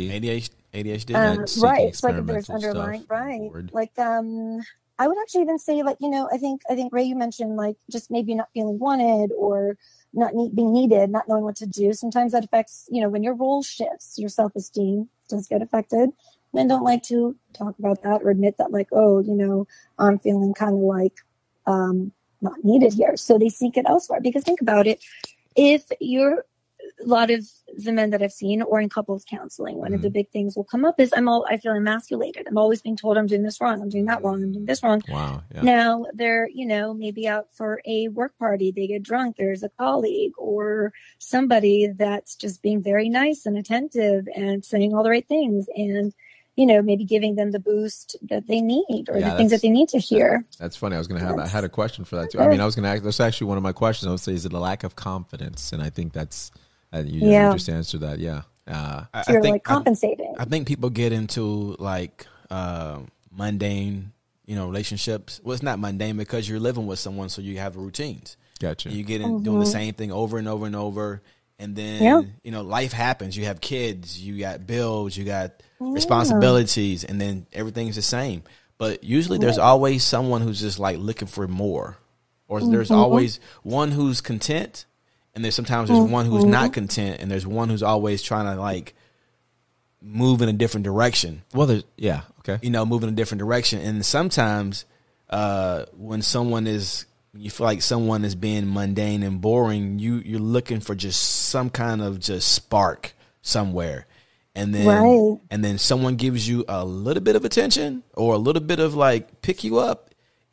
Speaker 1: ADHD.
Speaker 3: Right. So like there's underlying, right. Like I would actually even say like, I think Ray, you mentioned like just maybe not feeling wanted or not being needed, not knowing what to do. Sometimes that affects, when your role shifts, your self-esteem does get affected. Men don't like to talk about that or admit that like, I'm feeling kind of like not needed here. So they seek it elsewhere because think about it. If you're a lot of the men that I've seen or in couples counseling, one of the big things will come up is I feel emasculated. I'm always being told I'm doing this wrong. I'm doing that wrong. I'm doing this wrong.
Speaker 1: Wow. Yeah.
Speaker 3: Now they're, maybe out for a work party. They get drunk. There's a colleague or somebody that's just being very nice and attentive and saying all the right things. And maybe giving them the boost that they need or the things that they need to hear. That's
Speaker 1: funny. I was going to I had a question for that too. I mean, I was going to ask, that's actually one of my questions. I would say, is it a lack of confidence? And I think that's, you just answered that. Yeah.
Speaker 3: So you're like compensating.
Speaker 2: I think people get into like mundane, relationships. Well, it's not mundane because you're living with someone. So you have routines.
Speaker 1: Gotcha.
Speaker 2: You get in doing the same thing over and over and over. And then, life happens. You have kids, you got bills, you got responsibilities, and then everything's the same. But usually there's always someone who's just like looking for more. Or there's always one who's content, and there's one who's not content, and there's one who's always trying to like move in a different direction.
Speaker 1: Well, okay.
Speaker 2: Move in a different direction. And sometimes when you feel like someone is being mundane and boring, you're looking for just some kind of just spark somewhere. And then someone gives you a little bit of attention or a little bit of like pick you up.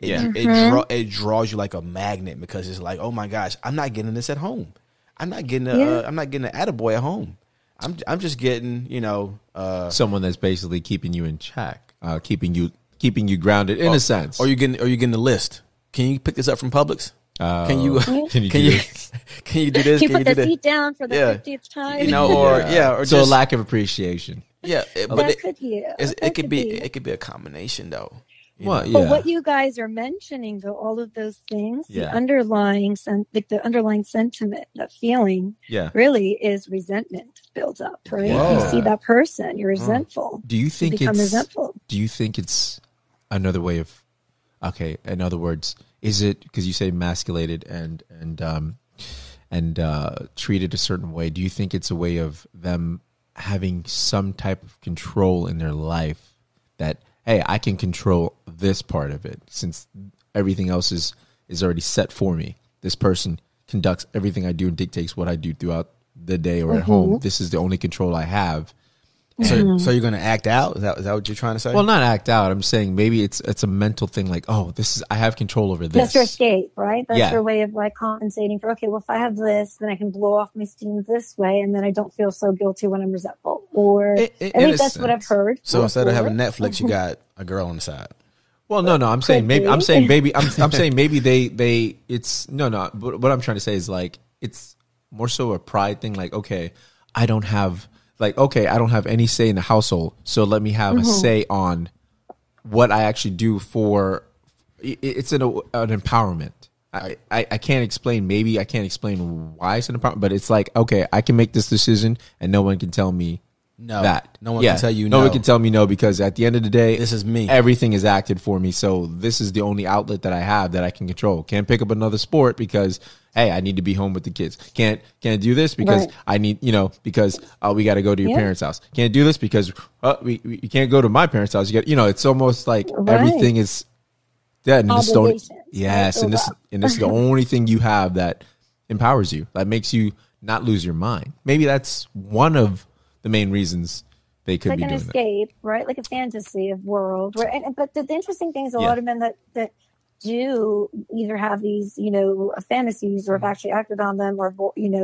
Speaker 2: It draws you like a magnet because it's like, oh my gosh, I'm not getting this at home. I'm not getting an attaboy at home. I'm just getting,
Speaker 1: someone that's basically keeping you in check, keeping you grounded in a sense.
Speaker 2: Or you're getting the list. Can you pick this up from Publix? Can you
Speaker 1: Can you
Speaker 2: can
Speaker 1: do
Speaker 2: you
Speaker 1: this?
Speaker 2: can you do this?
Speaker 3: You
Speaker 2: Can
Speaker 3: put
Speaker 2: you
Speaker 3: the
Speaker 2: do
Speaker 3: seat down for the
Speaker 2: Yeah.
Speaker 3: 50th time.
Speaker 2: You know, or or
Speaker 1: So a
Speaker 2: just
Speaker 1: lack of appreciation.
Speaker 3: That could be.
Speaker 2: it could be a combination though. you
Speaker 1: Well,
Speaker 2: know?
Speaker 1: yeah.
Speaker 3: But what you guys are mentioning, though, all of those things,
Speaker 1: Yeah.
Speaker 3: the underlying sentiment, that feeling,
Speaker 1: Yeah.
Speaker 3: really is resentment builds up, right?
Speaker 2: Whoa.
Speaker 3: You see that person, you're resentful.
Speaker 1: Do you think
Speaker 3: become
Speaker 1: it's
Speaker 3: resentful.
Speaker 1: Do you think it's another way of okay, in other words, is it because you say emasculated and treated a certain way, do you think it's a way of them having some type of control in their life that hey, I can control this part of it since everything else is already set for me. This person conducts everything I do and dictates what I do throughout the day or at home. This is the only control I have.
Speaker 2: So you're going to act out? Is that what you're trying to say?
Speaker 1: Well, not act out. I'm saying maybe it's a mental thing like, oh, I have control over this.
Speaker 3: That's your escape, right? That's
Speaker 1: Yeah.
Speaker 3: your way of like compensating for, okay, well, if I have this, then I can blow off my steam this way, and then I don't feel so guilty when I'm resentful. Or
Speaker 1: In
Speaker 3: at
Speaker 1: a
Speaker 3: least that's what I've
Speaker 1: sense.
Speaker 3: heard.
Speaker 2: So instead of
Speaker 3: before.
Speaker 2: having Netflix, you got a girl on the side.
Speaker 1: Well, no, I'm saying maybe.
Speaker 3: be.
Speaker 1: I'm saying maybe. I'm saying maybe they. It's no. But what I'm trying to say is like it's more so a pride thing. Like, okay, I don't have any say in the household, so let me have a say on what I actually do for. It's an empowerment. I can't explain. Maybe I can't explain why it's an empowerment, but it's like okay, I can make this decision, and no one can tell me.
Speaker 2: No,
Speaker 1: That
Speaker 2: no one can tell you no.
Speaker 1: No one can tell me no because at the end of the day,
Speaker 2: This is me.
Speaker 1: Everything is acted for me, so this is the only outlet that I have that I can control. Can't pick up another sport because hey, I need to be home with the kids. Can't do this because
Speaker 3: Right.
Speaker 1: I need because we got to go to your
Speaker 3: Yeah.
Speaker 1: parents' house. Can't do this because we can't go to my parents' house. You got it's almost like
Speaker 3: Right.
Speaker 1: everything is dead. And this is the only,
Speaker 3: Obligations,
Speaker 1: yes,
Speaker 3: right?
Speaker 1: and this is the only thing you have that empowers you, that makes you not lose your mind. Maybe that's one of the main reasons they could
Speaker 3: Like
Speaker 1: be
Speaker 3: an
Speaker 1: doing that.
Speaker 3: escape, right? Like a fantasy of world. But the interesting thing is a
Speaker 1: Yeah.
Speaker 3: lot of men that do either have these, fantasies or have actually acted on them or,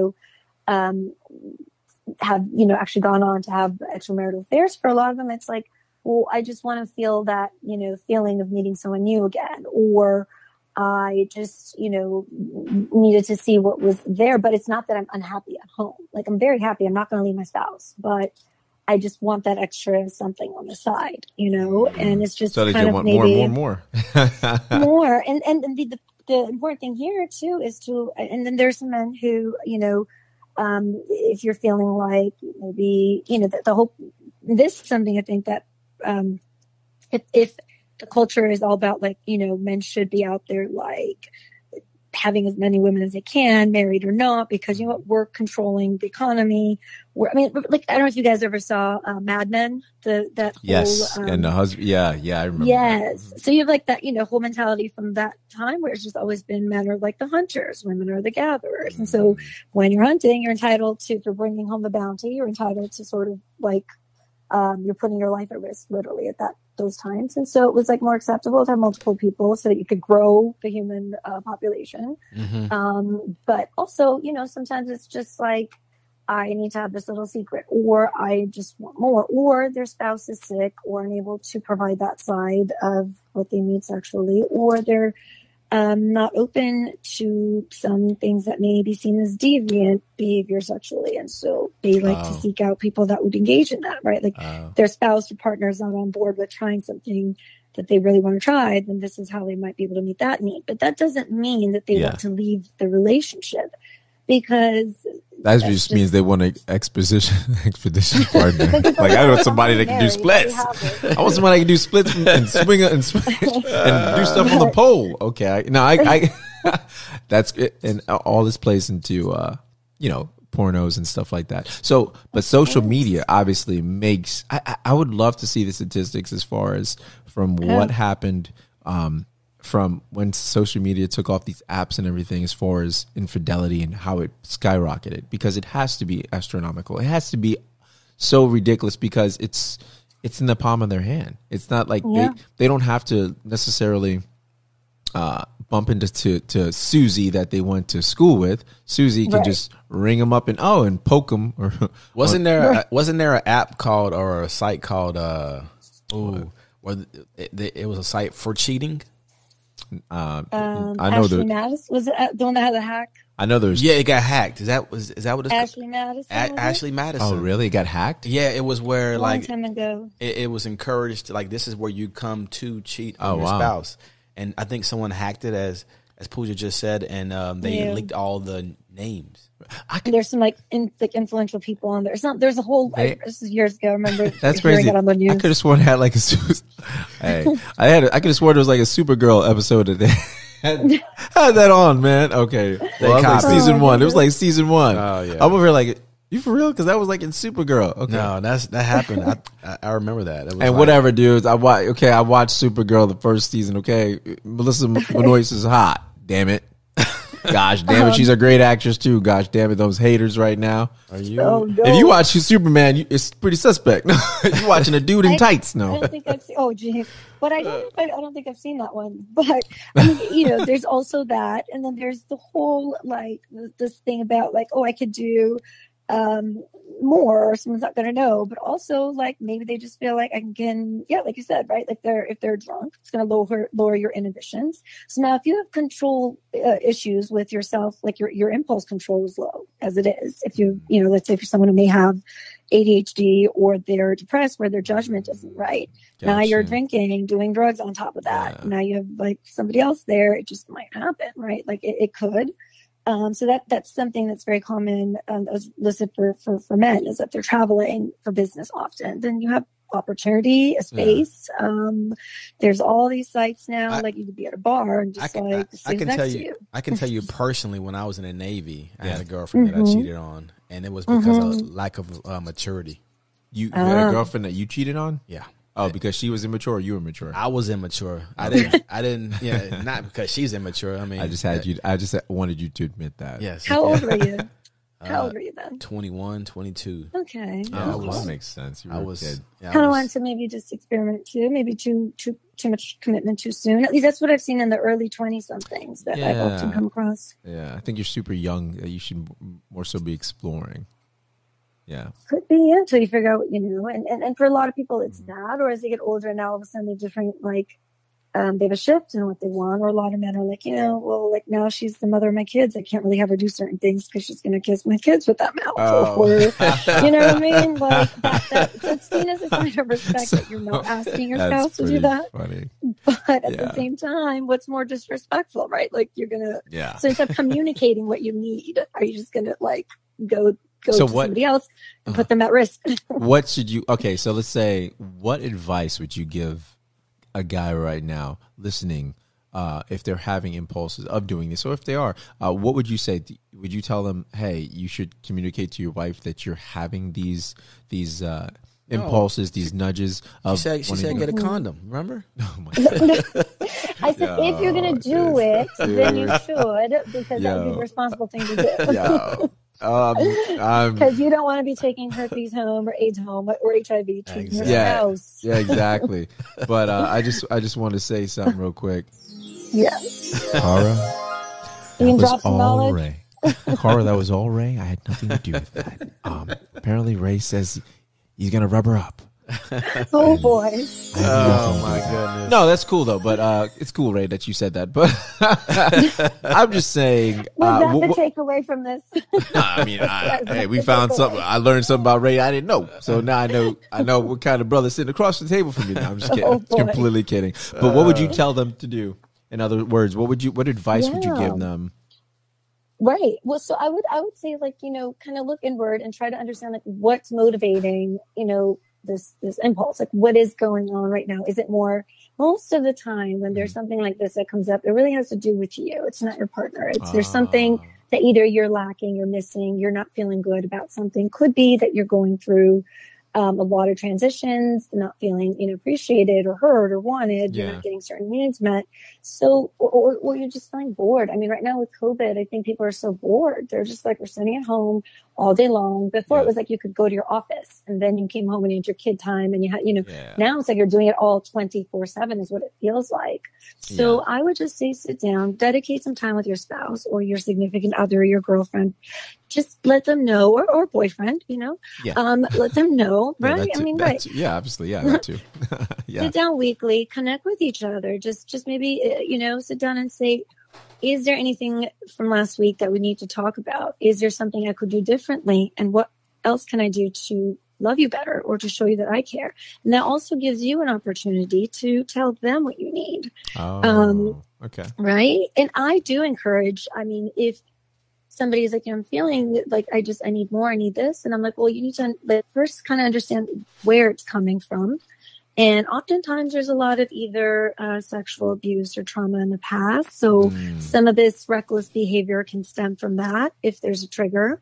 Speaker 3: have, actually gone on to have extramarital affairs. For a lot of them, it's like, well, I just want to feel that, feeling of meeting someone new again, or I just, needed to see what was there. But it's not that I'm unhappy at home. Like I'm very happy. I'm not going to leave my spouse, but I just want that extra something on the side, and it's just
Speaker 1: So they
Speaker 3: kind
Speaker 1: just
Speaker 3: of
Speaker 1: want
Speaker 3: maybe
Speaker 1: more.
Speaker 3: more. And the important thing here too is and then there's some men who, if you're feeling like maybe, the whole, this is something I think that, if the culture is all about like, men should be out there like having as many women as they can, married or not, because we're controlling the economy. I don't know if you guys ever saw Mad Men, that
Speaker 1: Yes,
Speaker 3: whole,
Speaker 1: and the husband. Yeah, I remember.
Speaker 3: yes. So you have like that, whole mentality from that time where it's just always been men are like the hunters, women are the gatherers. And so when you're hunting, you're entitled to, if you're bringing home the bounty, you're entitled to sort of like, you're putting your life at risk literally at those times. And so it was like more acceptable to have multiple people so that you could grow the human population. But also, sometimes it's just like, I need to have this little secret, or I just want more, or their spouse is sick or unable to provide that side of what they need sexually, or they're not open to some things that may be seen as deviant behavior sexually. And so they like to seek out people that would engage in that, right? Like their spouse or partner is not on board with trying something that they really want to try, then this is how they might be able to meet that need. But that doesn't mean that they want to leave the relationship, because
Speaker 1: that just means they want an expedition partner. Like I want somebody that can do splits. I want somebody that can do splits and swing and do stuff on the pole. Okay, I that's it. And all this plays into pornos and stuff like that. So, but social media obviously makes. I would love to see the statistics as far as from what happened. From when social media took off these apps and everything, as far as infidelity and how it skyrocketed, because it has to be astronomical. It has to be so ridiculous because it's in the palm of their hand. It's not like they don't have to necessarily bump into Susie that they went to school with. Susie can just ring them up and poke them. Or
Speaker 2: wasn't there an app called or a site called where it was a site for cheating?
Speaker 1: I know
Speaker 3: Ashley Madison was it the one that had the hack?
Speaker 1: I know there's.
Speaker 2: Yeah, it got hacked. Is that what it's
Speaker 3: Ashley Madison?
Speaker 2: Ashley Madison.
Speaker 1: Oh, really? It got hacked?
Speaker 2: Yeah, it was where
Speaker 3: A long time ago.
Speaker 2: it was encouraged. Like, this is where you come to cheat
Speaker 1: Oh,
Speaker 2: on your
Speaker 1: wow.
Speaker 2: spouse. And I think someone hacked it, as Pooja just said, and they leaked all the names.
Speaker 3: There's some influential people on there. It's not. There's a whole. This is years ago. I remember.
Speaker 1: That's
Speaker 3: hearing
Speaker 1: crazy.
Speaker 3: it on the news.
Speaker 1: I could have sworn it had like a. Hey, I could have sworn it was like a Supergirl episode that they had that on, man. Okay, well, that was like
Speaker 2: copied.
Speaker 1: season one. It was like season one.
Speaker 2: Oh, yeah.
Speaker 1: I'm over here like, you for real? Because that was like in Supergirl. Okay.
Speaker 2: No, that happened. I remember that. It was
Speaker 1: And whatever, dudes. I watched Supergirl the first season. Okay, Melissa Benoist is hot. Damn it. Gosh damn it, she's a great actress too. Gosh damn it, those haters right now.
Speaker 2: Are you?
Speaker 3: Oh, no.
Speaker 1: If you watch Superman, it's pretty suspect. You're watching a dude in tights.
Speaker 3: I
Speaker 1: No,
Speaker 3: don't think I've seen. Oh, geez. But I don't think I've seen that one. But I mean, there's also that, and then there's the whole this thing about I could do more, or someone's not going to know. But also maybe they just feel like I can, like you said, right? Like if they're drunk, it's going to lower your inhibitions. So now if you have control issues with yourself, like your impulse control is low as it is. If let's say if you're someone who may have ADHD or they're depressed where their judgment isn't right.
Speaker 1: Gotcha.
Speaker 3: Now you're drinking, doing drugs on top of that.
Speaker 1: Yeah.
Speaker 3: Now you have somebody else there. It just might happen, right? Like it could. So that's something that's very common, that was listed for men, is that they're traveling for business often. Then you have opportunity, a space. Yeah. There's all these sites now, you could be at a bar and just
Speaker 2: I can tell you. I can tell you personally, when I was in the Navy, I had a girlfriend that I cheated on, and it was because of lack of maturity.
Speaker 1: you had a girlfriend that you cheated on?
Speaker 2: Yeah.
Speaker 1: Oh, because she was immature or you were mature?
Speaker 2: I was immature. I didn't. Yeah, not because she's immature. I mean,
Speaker 1: I just wanted you to admit that.
Speaker 2: Yes.
Speaker 3: How old were you? How old were you then?
Speaker 2: 21, 22.
Speaker 3: Okay.
Speaker 1: Yeah, well, that makes sense. You were a kid.
Speaker 3: Kind of wanted to maybe just experiment too. Maybe too much commitment too soon. At least that's what I've seen in the early 20-somethings that I've often come across.
Speaker 1: Yeah, I think you're super young. You should more so be exploring. Yeah.
Speaker 3: Could be, until you figure out what you know. And for a lot of people, it's that. Or as they get older, now all of a sudden they're different, they have a shift in what they want. Or a lot of men are now she's the mother of my kids. I can't really have her do certain things because she's going to kiss my kids with that mouth.
Speaker 1: Oh.
Speaker 3: Or, you know what I mean? That's seen as a sign of respect that you're not asking your spouse to do that.
Speaker 1: Funny.
Speaker 3: But at the same time, what's more disrespectful, right? Like you're going to, so instead of communicating what you need, are you just going to go to somebody else and put them at risk?
Speaker 1: What should you, so let's say, what advice would you give a guy right now listening, if they're having impulses of doing this, or if they are, what would you say? Would you tell them, hey, you should communicate to your wife that you're having these impulses, these nudges of
Speaker 2: she said get a condom, remember?
Speaker 1: Oh my God.
Speaker 3: I said, if you're going to do it, then you should, because that would be the responsible thing to do. Because you don't want to be taking herpes home or AIDS home or HIV to your house.
Speaker 1: Yeah, exactly. But I just want to say something real quick.
Speaker 3: Yeah.
Speaker 1: Cara,
Speaker 3: you can drop some knowledge.
Speaker 1: Ray. Cara, that was all Ray. I had nothing to do with that. Apparently Ray says he's gonna rub her up.
Speaker 3: Oh boy.
Speaker 2: Oh my goodness.
Speaker 1: No, that's cool though. But it's cool, Ray, that you said that. But I'm just saying.
Speaker 3: Was that the takeaway from this?
Speaker 1: I mean, hey, we found something. I learned something about Ray I didn't know. So now I know what kind of brother sitting across the table from me. No, I'm just kidding. I'm completely kidding. But what would you tell them to do? In other words, what advice would you give them?
Speaker 3: Right. Well, so I would say kind of look inward and try to understand what's motivating, this impulse. What is going on right now? Is it more, most of the time when there's something like this that comes up, it really has to do with you. It's not your partner. There's something that either you're lacking, you're missing, you're not feeling good about something. Could be that you're going through a lot of transitions, not feeling appreciated or heard or wanted. You're not getting certain needs met. So, or you're just feeling bored. I mean, right now with COVID, I think people are so bored. They're just we're sitting at home. all day long. Before it was like you could go to your office and then you came home and you had your kid time and you had, now it's like you're doing it all 24/7 is what it feels like. So I would just say, sit down, dedicate some time with your spouse or your significant other, your girlfriend. Just let them know, or boyfriend, let them know, right?
Speaker 1: Obviously. Yeah, that too.
Speaker 3: Sit down weekly, connect with each other. Just maybe, sit down and say, is there anything from last week that we need to talk about? Is there something I could do differently? And what else can I do to love you better or to show you that I care? And that also gives you an opportunity to tell them what you need.
Speaker 1: Okay.
Speaker 3: Right? And I do encourage, if somebody's like, I'm feeling like I need more, I need this. And I'm like, well, you need to first kind of understand where it's coming from. And oftentimes there's a lot of either sexual abuse or trauma in the past. So some of this reckless behavior can stem from that if there's a trigger.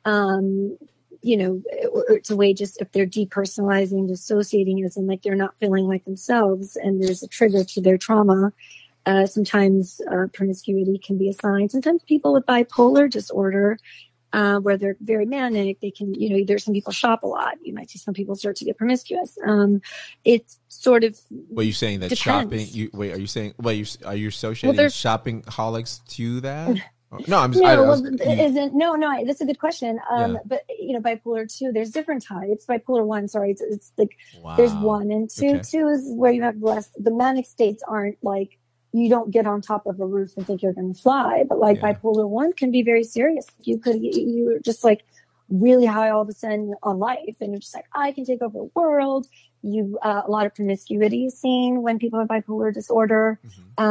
Speaker 3: It's a way just if they're depersonalizing, dissociating as in like they're not feeling like themselves and there's a trigger to their trauma. Sometimes promiscuity can be a sign. Sometimes people with bipolar disorder, where they're very manic, they can, there's some people shop a lot. You might see some people start to get promiscuous. It's sort of.
Speaker 1: Were you saying that
Speaker 3: depends.
Speaker 1: shopping? Are you associating shopping holics to that? No, I'm.
Speaker 3: That's a good question. But bipolar 2, there's different types. Bipolar 1, sorry, it's like there's 1 and 2.
Speaker 1: Okay.
Speaker 3: 2 is where you have less. The manic states aren't like. You don't get on top of a roof and think you're going to fly, but bipolar 1 can be very serious. You're just like really high all of a sudden on life. And you're just like, I can take over the world. A lot of promiscuity is seen when people have bipolar disorder.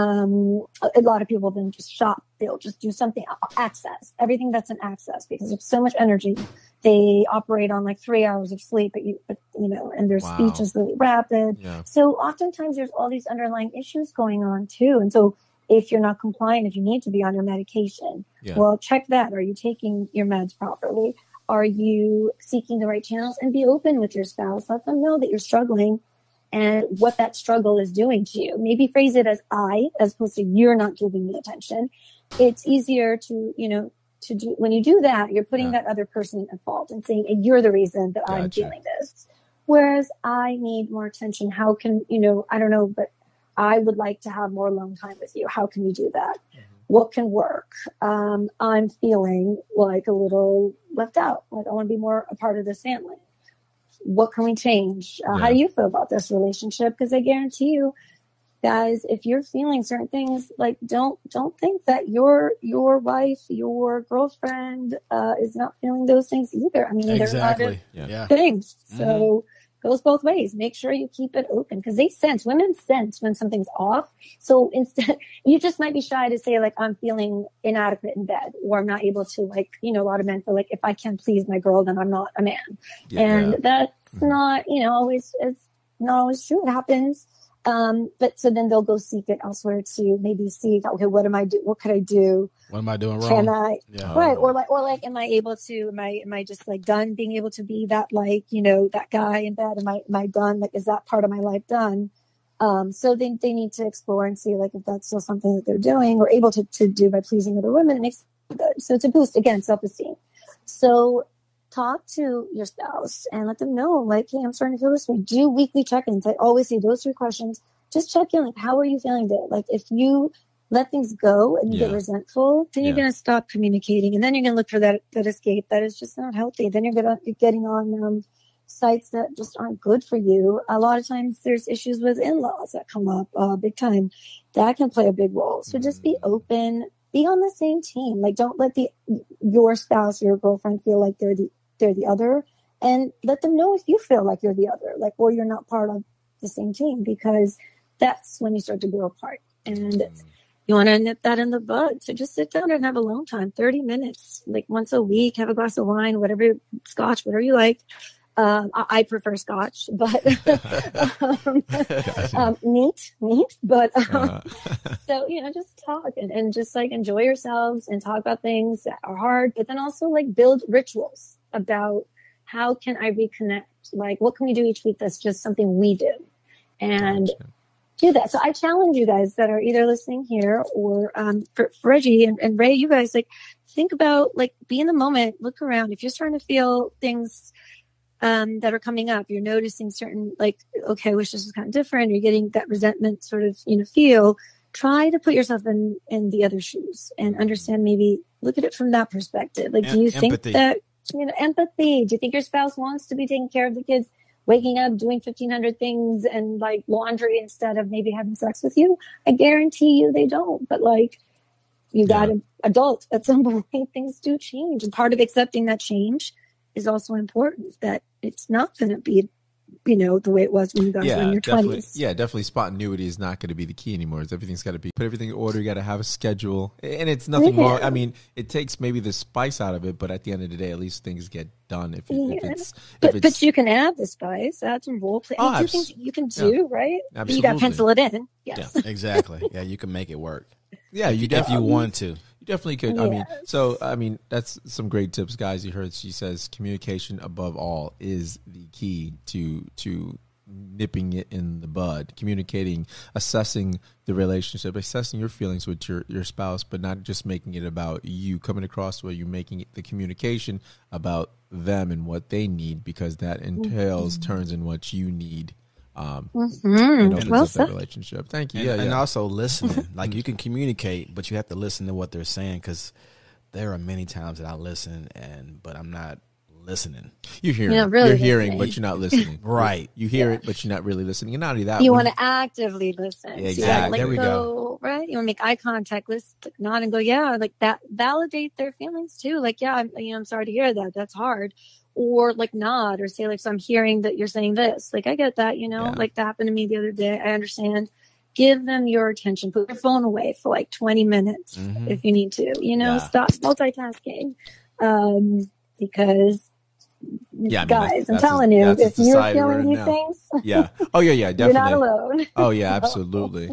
Speaker 3: A lot of people then just shop. They'll just do something, access, everything that's an access because of so much energy. They operate on like 3 hours of sleep, and their speech is really rapid. Yeah. So oftentimes there's all these underlying issues going on too. And so if you're not compliant, if you need to be on your medication, well, check that. Are you taking your meds properly? Are you seeking the right channels? And be open with your spouse. Let them know that you're struggling and what that struggle is doing to you. Maybe phrase it as I, as opposed to you're not giving me attention. It's easier to do when you do that, you're putting that other person at fault and saying, you're the reason that I'm feeling this. Whereas I need more attention. How can, I don't know, but I would like to have more alone time with you. How can we do that? What can work? I'm feeling like a little left out. Like I want to be more a part of this family. What can we change? How do you feel about this relationship? Because I guarantee you, guys, if you're feeling certain things, like don't think that your wife, your girlfriend is not feeling those things either. I mean,
Speaker 2: exactly.
Speaker 3: They're not things. So goes both ways. Make sure you keep it open because women sense when something's off. So instead, you just might be shy to say like, I'm feeling inadequate in bed or I'm not able to a lot of men feel like if I can't please my girl, then I'm not a man. That's not, always, it's not always true. It happens. But so then they'll go seek it elsewhere to maybe see, okay, what am I do? What could I do?
Speaker 2: What am I doing wrong?
Speaker 3: Can I, right. Or like, am I able to, am I just like done being able to be that, that guy in bed? Am I done? Like, is that part of my life done? So they need to explore and see like if that's still something that they're doing or able to do by pleasing other women. It makes it good. So to boost, again, self-esteem. So talk to your spouse and let them know, like, hey, I'm starting to feel this way. Do weekly check-ins. I always say those 3 questions. Just check in, like, how are you feeling today? Like, if you let things go and you get resentful, then you're going to stop communicating. And then you're going to look for that escape that is just not healthy. Then you're getting on sites that just aren't good for you. A lot of times there's issues with in-laws that come up big time. That can play a big role. So just be open. Be on the same team. Like, don't let your spouse, your girlfriend feel like they're the other, and let them know if you feel like you're the other, like, or you're not part of the same team, because that's when you start to grow apart. And you want to nip that in the bud. So just sit down and have alone time, 30 minutes, like once a week, have a glass of wine, whatever, scotch, whatever you like. I prefer scotch, but neat. But so just talk and just like enjoy yourselves and talk about things that are hard, but then also like build rituals about how can I reconnect? Like, what can we do each week that's just something we do? And do that. So I challenge you guys that are either listening here or for Reggie and Ray, you guys, like, think about, like, be in the moment, look around. If you're starting to feel things that are coming up, you're noticing certain, like, okay, I wish this was kind of different. You're getting that resentment sort of, feel. Try to put yourself in the other shoes and understand, maybe look at it from that perspective. Like, do you think that, empathy, do you think your spouse wants to be taking care of the kids, waking up, doing 1,500 things and like laundry instead of maybe having sex with you? I guarantee you they don't. But like, you got an adult at some point, things do change. And part of accepting that change is also important, that it's not going to be, the way it was when you guys were in your 20s.
Speaker 1: Yeah, definitely spontaneity is not going to be the key anymore. Everything's got to be, put everything in order. You got to have a schedule. And it's nothing wrong. I mean, it takes maybe the spice out of it, but at the end of the day, at least things get done. But
Speaker 3: you can add the spice, add some role play. Things you can do, right?
Speaker 1: Absolutely.
Speaker 3: You got to pencil it in. Yes.
Speaker 2: Yeah, exactly. Yeah, you can make it work.
Speaker 1: Yeah,
Speaker 2: if you want to.
Speaker 1: Definitely could. Yes. That's some great tips, guys. You heard she says communication above all is the key to nipping it in the bud. Communicating, assessing the relationship, assessing your feelings with your spouse, but not just making it about you, coming across where you're making the communication about them and what they need, because that entails turns in what you need. And opens up that relationship. Thank you.
Speaker 2: And also listening. Like, you can communicate, but you have to listen to what they're saying, because there are many times that I listen but I'm not listening.
Speaker 1: You're hearing, but you're not listening.
Speaker 2: Right.
Speaker 1: You hear it, but you're not really listening. And not only that,
Speaker 3: you want to actively listen.
Speaker 2: Yeah, exactly. There we go.
Speaker 3: Right. You want to make eye contact, listen, nod, and go, yeah, like that. Validate their feelings too. Like, yeah, I'm sorry to hear that. That's hard. Or like nod or say, like, so I'm hearing that you're saying this. Like, I get that, like that happened to me the other day. I understand. Give them your attention. Put your phone away for like 20 minutes if you need to, stop multitasking. Because guys, I'm telling you, if you're feeling these things,
Speaker 1: oh yeah, definitely.
Speaker 3: You're not alone.
Speaker 1: Oh yeah, absolutely.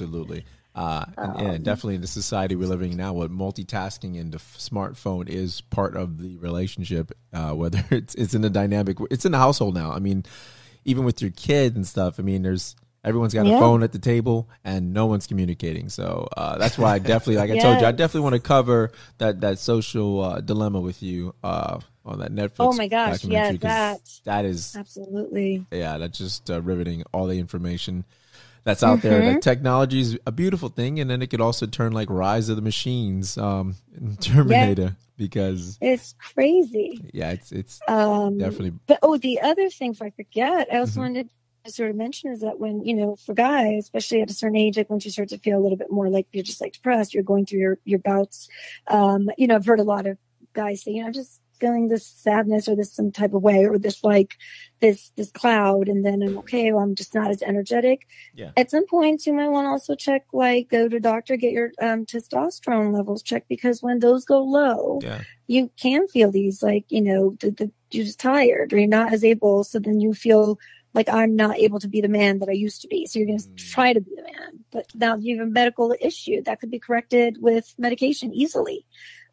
Speaker 1: Definitely in the society we're living in now, what multitasking and the smartphone is part of the relationship, whether it's in a dynamic, it's in the household now. I mean, even with your kids and stuff, I mean, everyone's got a phone at the table and no one's communicating. So that's why I definitely, like I told you, I definitely want to cover that social dilemma with you on that Netflix.
Speaker 3: Oh my gosh, yes,
Speaker 1: that is
Speaker 3: absolutely.
Speaker 1: Yeah, that's just riveting, all the information that's out there. That technology is a beautiful thing, and then it could also turn like Rise of the Machines, Terminator, because
Speaker 3: it's crazy.
Speaker 1: Yeah, it's definitely.
Speaker 3: But the other thing, if I forget, I also wanted to sort of mention is that when, for guys, especially at a certain age, like once you start to feel a little bit more like you're just like depressed, you're going through your bouts. I've heard a lot of guys say, I'm just feeling this sadness or this some type of way, or this like this cloud, and then I'm okay, well, I'm just not as energetic.
Speaker 1: Yeah. At
Speaker 3: some point you might want to also check, like, go to a doctor, get your testosterone levels checked, because when those go low, you can feel these, like, you're just tired or you're not as able. So then you feel like, I'm not able to be the man that I used to be. So you're going to try to be the man, but now you have a medical issue that could be corrected with medication easily.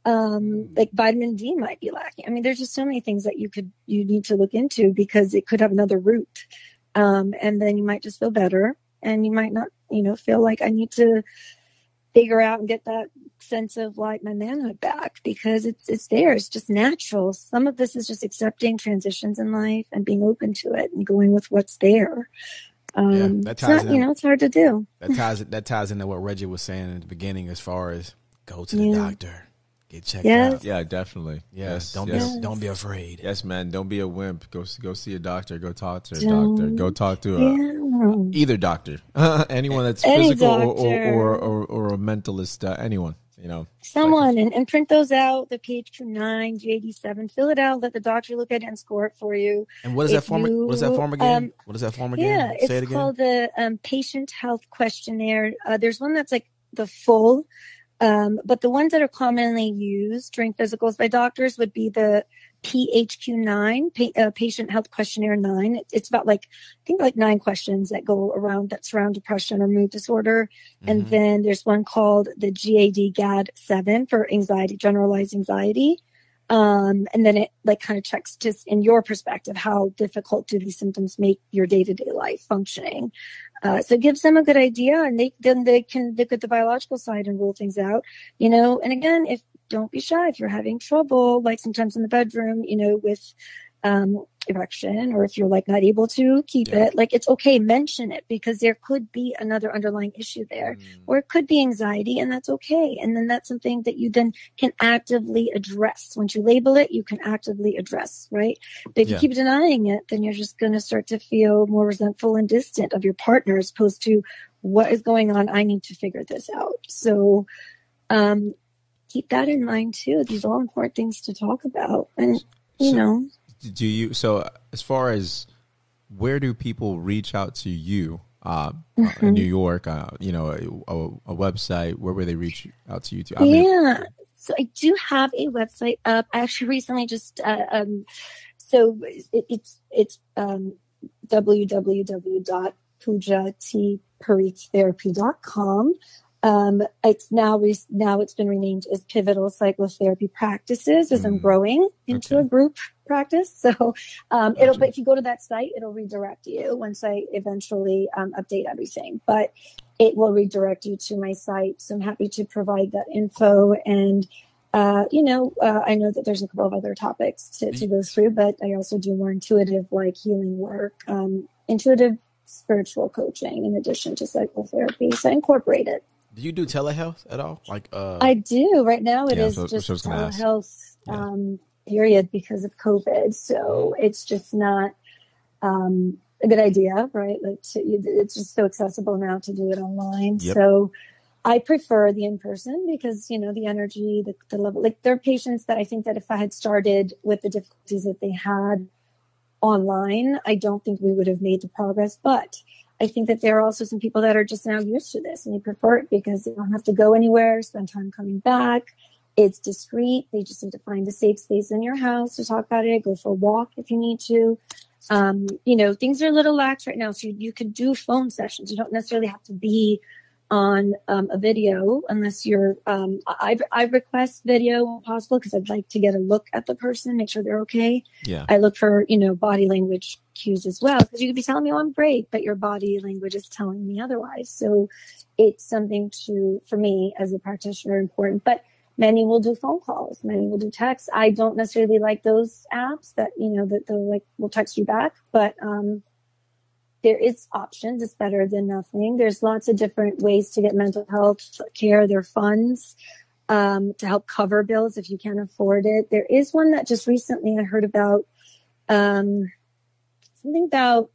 Speaker 3: Like vitamin D might be lacking. I mean, there's just so many things that you need to look into, because it could have another root. And then you might just feel better, and you might not, feel like I need to figure out and get that sense of like my manhood back, because it's there. It's just natural. Some of this is just accepting transitions in life and being open to it and going with what's there. That ties in. It's hard to do.
Speaker 2: That ties into what Reggie was saying in the beginning, as far as go to the doctor. Get checked out.
Speaker 1: Yeah, definitely.
Speaker 2: Yes. Don't be afraid.
Speaker 1: Yes, man. Don't be a wimp. Go see a doctor. Go talk to a doctor. Go talk to either doctor. Anyone that's physical or a mentalist. Anyone.
Speaker 3: Someone, and print those out. The PHQ-9, G87. Fill it out. Let the doctor look at it and score it for you.
Speaker 2: And what is that form? What is that form again?
Speaker 3: Yeah, it's called the Patient Health Questionnaire. There's one that's like the full. But the ones that are commonly used during physicals by doctors would be the PHQ-9, Patient Health Questionnaire 9. It's about I think 9 questions that go around, that surround depression or mood disorder. And then there's one called the GAD-7 for anxiety, generalized anxiety. And then it like kind of checks just in your perspective, how difficult do these symptoms make your day-to-day life functioning? So it gives them a good idea, and then they can look at the biological side and rule things out, and again, don't be shy if you're having trouble, like sometimes in the bedroom, with erection, or if you're like not able to keep it, like it's okay, mention it, because there could be another underlying issue there, or it could be anxiety, and that's okay. And then that's something that you then can actively address. Once you label it, you can actively address, right? But if you keep denying it, then you're just going to start to feel more resentful and distant of your partner, as opposed to what is going on. I need to figure this out. So, keep that in mind too. These are all important things to talk about. And,
Speaker 1: so as far as where do people reach out to you in New York, a website, where would they reach out to you to?
Speaker 3: So I do have a website up. I actually recently just, so it's www.poojatparikhtherapy.com. It's now it's been renamed as Pivotal Psychotherapy Practices, as I'm growing into a group practice. So, but if you go to that site, it'll redirect you once I eventually, update everything, but it will redirect you to my site. So I'm happy to provide that info. And, I know that there's a couple of other topics to go through, but I also do more intuitive, like healing work, intuitive spiritual coaching in addition to psychotherapy. So I incorporate it.
Speaker 2: Do you do telehealth at all?
Speaker 3: I do. Right now it is just telehealth, period, because of COVID. So it's just not a good idea, right? Like it's just so accessible now to do it online. Yep. So I prefer the in-person because, the energy, the level, like there are patients that I think that if I had started with the difficulties that they had online, I don't think we would have made the progress. But I think that there are also some people that are just now used to this and they prefer it because they don't have to go anywhere, spend time coming back. It's discreet. They just need to find a safe space in your house to talk about it. Go for a walk if you need to. Things are a little lax right now. So you could do phone sessions. You don't necessarily have to be on a video unless you're, I request video when possible because I'd like to get a look at the person, make sure they're okay.
Speaker 1: Yeah.
Speaker 3: I look for, body language cues as well, because you could be telling me, oh, I'm great, but your body language is telling me otherwise. So it's something for me as a practitioner, important, but many will do phone calls. Many will do texts. I don't necessarily like those apps that, that they'll will text you back, but, there is options. It's better than nothing. There's lots of different ways to get mental health care. There are funds to help cover bills if you can't afford it. There is one that just recently I heard about, something about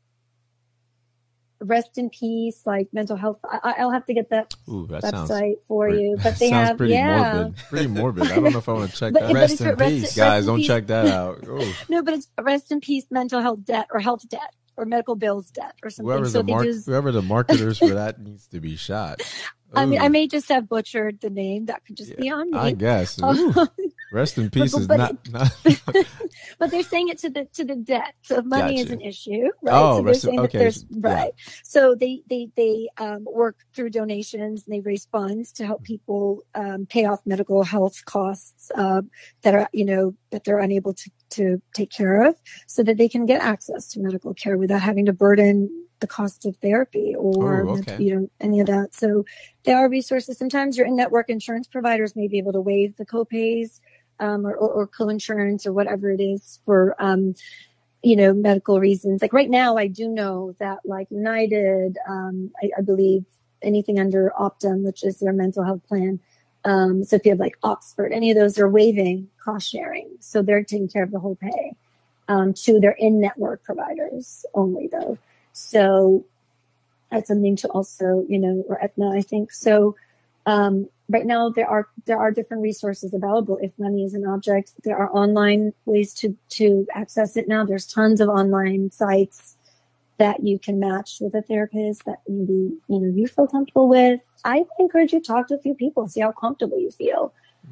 Speaker 3: rest in peace, like mental health. I'll have to get that website for you. But they have,
Speaker 1: morbid. Pretty morbid. I don't know if I want to check that. Rest in peace, guys. Don't check that out. Ooh.
Speaker 3: No, but it's rest in peace, mental health debt or health debt. Or medical bills debt or something.
Speaker 1: Whoever the marketers for that needs to be shot. Ooh.
Speaker 3: I mean, I may just have butchered the name. That could just be on me.
Speaker 1: I guess. Rest in peace is not.
Speaker 3: But they're saying it to the debt. So money is an issue, right?
Speaker 1: Oh,
Speaker 3: so they're saying that there's
Speaker 1: right.
Speaker 3: Yeah. So they work through donations and they raise funds to help people pay off medical health costs that are that they're unable to take care of, so that they can get access to medical care without having to burden the cost of therapy or any of that. So there are resources. Sometimes your in-network insurance providers may be able to waive the copays or co-insurance or whatever it is for medical reasons. Like right now, I do know that like United, I believe anything under Optum, which is their mental health plan. So if you have like Oxford, any of those are waiving cost sharing. So they're taking care of the whole pay to their in-network providers only though. So that's something to also, or Aetna, I think. So right now there are different resources available. If money is an object, there are online ways to access it now. There's tons of online sites that you can match with a therapist that maybe, you feel comfortable with. I would encourage you to talk to a few people, see how comfortable you feel.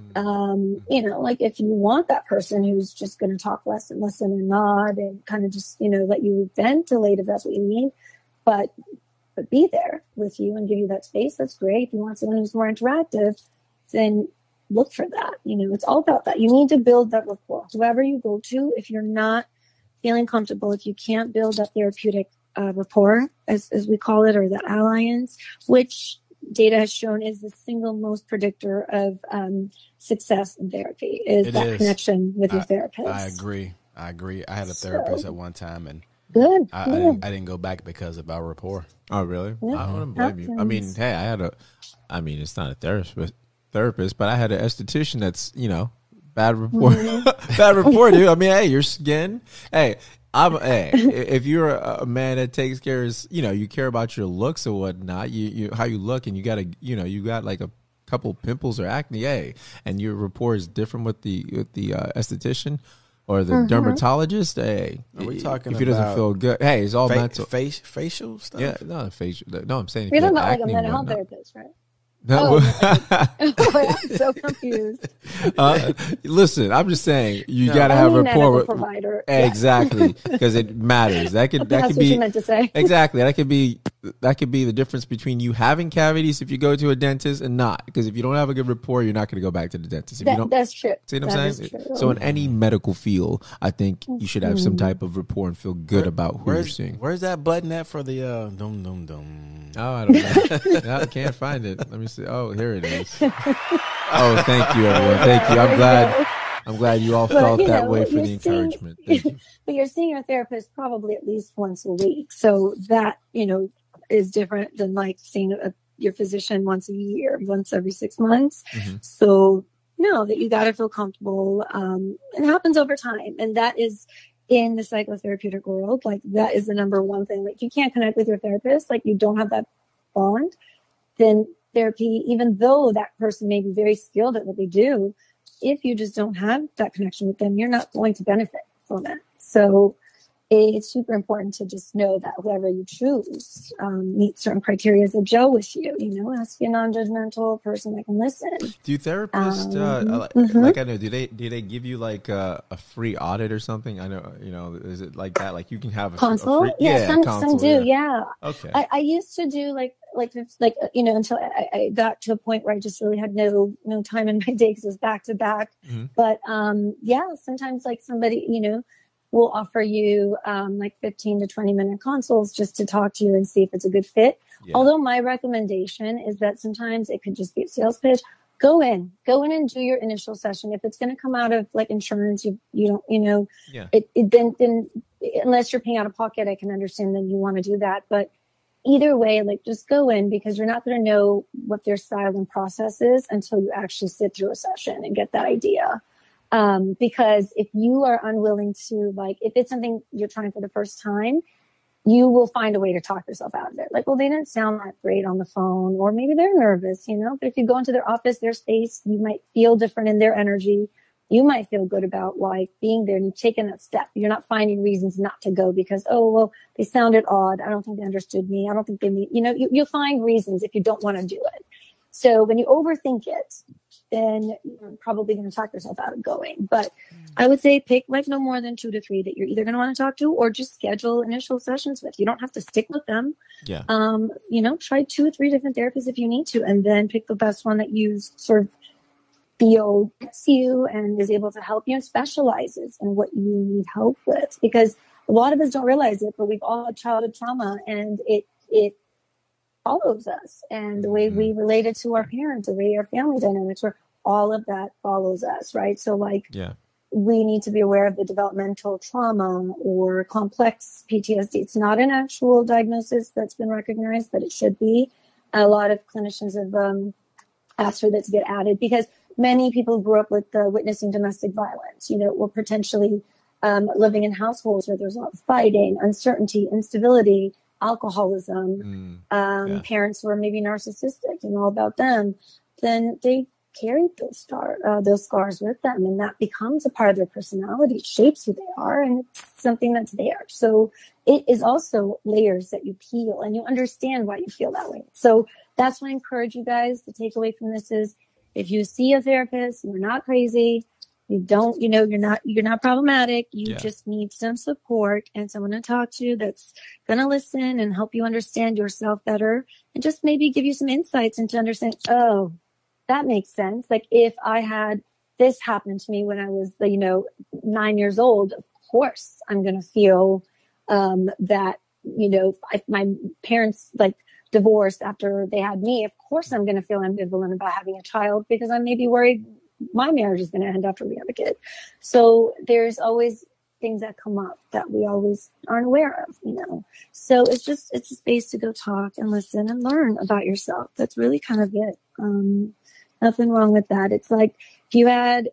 Speaker 3: Like if you want that person who's just going to talk less and listen and nod and kind of just, let you ventilate if that's what you need, but be there with you and give you that space. That's great. If you want someone who's more interactive, then look for that. It's all about that. You need to build that rapport. Whoever you go to, if you're not feeling comfortable, if you can't build that therapeutic rapport, as we call it, or that alliance, which data has shown is the single most predictor of success in therapy, is connection with your therapist.
Speaker 2: I agree. I had a therapist at one time, and
Speaker 3: good.
Speaker 2: I didn't go back because of our rapport.
Speaker 1: Oh, really?
Speaker 3: Yeah,
Speaker 1: I don't blame you. I mean, hey, it's not a therapist, but I had an esthetician that's, bad rapport. Bad rapport, dude. I mean, hey, your skin. Hey, if you're a man that takes care of, you care about your looks or whatnot, you how you look, and you got like a couple pimples or acne, and your rapport is different with the esthetician or the dermatologist,
Speaker 2: are we talking
Speaker 1: if he doesn't feel good, hey, it's all mental.
Speaker 2: Facial stuff?
Speaker 1: Yeah, not facial. No, I'm saying
Speaker 3: you're talking about like a mental health therapist, right?
Speaker 1: No.
Speaker 3: I'm so confused.
Speaker 1: Listen, I'm just saying you got to have rapport with
Speaker 3: provider.
Speaker 1: Exactly, because it matters. That could be
Speaker 3: what you meant to say.
Speaker 1: Exactly. That could be the difference between you having cavities if you go to a dentist and not. Because if you don't have a good rapport, you're not going to go back to the dentist.
Speaker 3: That's true.
Speaker 1: See what I'm saying? So in any medical field, I think you should have some type of rapport and feel good about who you're seeing.
Speaker 2: Where's that button at for the dum dum dum?
Speaker 1: Oh, I don't know. I can't find it. Let me see. Oh, here it is. Oh, thank you, everyone. Thank you. I'm glad you all felt that way for the encouragement. Thank you.
Speaker 3: But you're seeing your therapist probably at least once a week. So that, is different than like seeing your physician once a year, once every 6 months. Mm-hmm. So that you got to feel comfortable. It happens over time. And that is in the psychotherapeutic world. Like that is the number one thing. Like you can't connect with your therapist. Like you don't have that bond. Then therapy, even though that person may be very skilled at what they do, if you just don't have that connection with them, you're not going to benefit from it. So it's super important to just know that whoever you choose meets certain criteria that gel with you. Has to be a non-judgmental person that can listen.
Speaker 1: Do therapists like I know? Do they give you like a free audit or something? I know. Is it like that? Like you can have a
Speaker 3: consult?
Speaker 1: A free,
Speaker 3: some do. Yeah.
Speaker 1: Okay.
Speaker 3: I used to do like until I got to a point where I just really had no time in my day because it was back to back. Mm-hmm. But sometimes like somebody will offer you like 15 to 20 minute consults just to talk to you and see if it's a good fit. Yeah. Although my recommendation is that sometimes it could just be a sales pitch. Go in and do your initial session. If it's going to come out of like insurance, you don't, then unless you're paying out of pocket, I can understand that you want to do that. But either way, like just go in because you're not going to know what their style and process is until you actually sit through a session and get that idea. Because if you are unwilling to, like, if it's something you're trying for the first time, you will find a way to talk yourself out of it. Like, well, they didn't sound that great on the phone, or maybe they're nervous, but if you go into their office, their space, you might feel different in their energy. You might feel good about like being there and you've taken that step. You're not finding reasons not to go because, they sounded odd. I don't think they understood me. I don't think they mean, you'll find reasons if you don't want to do it. So when you overthink it, then you're probably going to talk yourself out of going. But I would say pick like no more than 2 to 3 that you're either going to want to talk to or just schedule initial sessions with. You don't have to stick with them.
Speaker 1: Yeah.
Speaker 3: Try 2 or 3 different therapists if you need to, and then pick the best one that you sort of feel gets you and is able to help you and specializes in what you need help with. Because a lot of us don't realize it, but we've all had childhood trauma and it follows us, and the way we related to our parents, the way our family dynamics were, all of that follows us, right? So we need to be aware of the developmental trauma or complex PTSD. It's not an actual diagnosis that's been recognized, but it should be. A lot of clinicians have asked for that to get added because many people grew up with witnessing domestic violence, or potentially living in households where there's a lot of fighting, uncertainty, instability, alcoholism, parents who are maybe narcissistic and all about them, then they carried those scars with them, and that becomes a part of their personality. It shapes who they are, and it's something that's there. So it is also layers that you peel, and you understand why you feel that way. So that's what I encourage you guys to take away from this is if you see a therapist, you're not crazy. You don't, you're not problematic. You just need some support and someone to talk to that's going to listen and help you understand yourself better and just maybe give you some insights into understand, that makes sense. Like if I had this happen to me when I was, 9 years old, of course I'm going to feel that, if my parents like divorced after they had me, of course I'm going to feel ambivalent about having a child because I may be worried my marriage is going to end after we have a kid. So there's always things that come up that we always aren't aware of, So it's a space to go talk and listen and learn about yourself. That's really kind of it. Nothing wrong with that. It's like if you had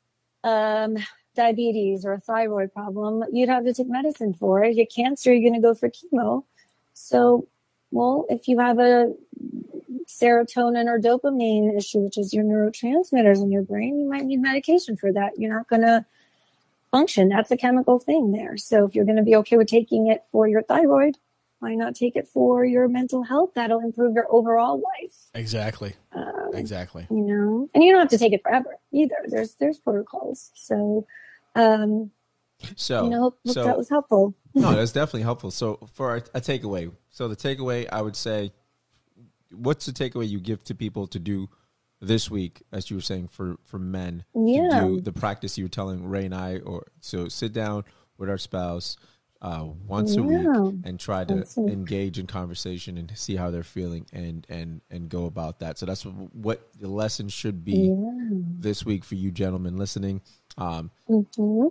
Speaker 3: diabetes or a thyroid problem, you'd have to take medicine for it. If you have cancer, you're going to go for chemo. So, well, if you have a serotonin or dopamine issue, which is your neurotransmitters in your brain, you might need medication for that. You're not going to function. That's a chemical thing there. So if you're going to be okay with taking it for your thyroid, why not take it for your mental health? That'll improve your overall life.
Speaker 2: Exactly. Exactly.
Speaker 3: And you don't have to take it forever either. There's protocols. So, hope that was helpful.
Speaker 1: No, that's definitely helpful. So for a takeaway, the takeaway, I would say, what's the takeaway you give to people to do this week, as you were saying, for men to do the practice you were telling Ray and I, so sit down with our spouse once a week and try to engage in conversation and see how they're feeling and go about that. So that's what the lesson should be this week for you gentlemen listening.
Speaker 3: To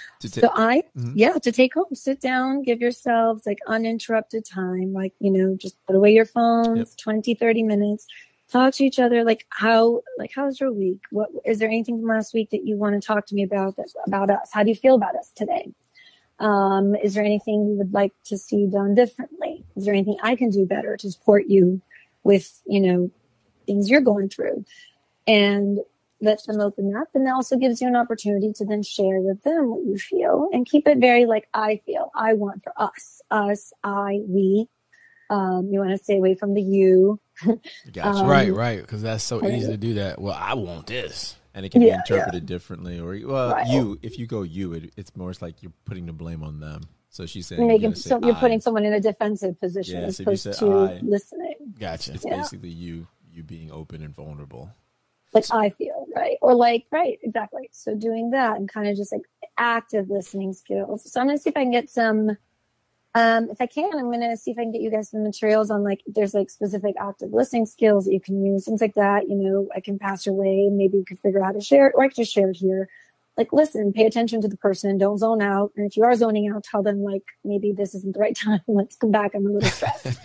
Speaker 3: take home, sit down, give yourselves like uninterrupted time, like, just put away your phones, 20, 30 minutes, talk to each other. How's your week? What is there anything from last week that you want to talk to me about us? How do you feel about us today? Is there anything you would like to see done differently? Is there anything I can do better to support you with, things you're going through? And let them open up. And that also gives you an opportunity to then share with them what you feel and keep it very like I feel. I want for us, we. You want to stay away from the you.
Speaker 2: Gotcha. Right. Because that's so easy to do that. Well, I want this.
Speaker 1: And it can be interpreted differently. Or, if you go it's more like you're putting the blame on them. So she's saying
Speaker 3: you're putting someone in a defensive position as opposed to listening.
Speaker 2: Gotcha.
Speaker 1: It's basically you being open and vulnerable.
Speaker 3: Like I feel, right? Or right, exactly. So doing that and kind of just like active listening skills. So I'm going to see if I can get some, if I can, I'm going to see if I can get you guys some materials on there's specific active listening skills that you can use, things like that. I can pass your way. Maybe you could figure out how to share it, or I can just share it here. Listen, pay attention to the person. Don't zone out. And if you are zoning out, tell them maybe this isn't the right time. Let's come back. I'm a little stressed.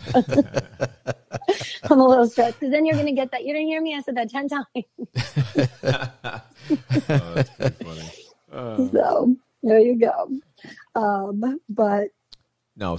Speaker 3: I'm a little stressed because then you're going to get that. You didn't hear me. I said that 10 times.
Speaker 1: That's pretty funny.
Speaker 3: So there you go. But
Speaker 1: no,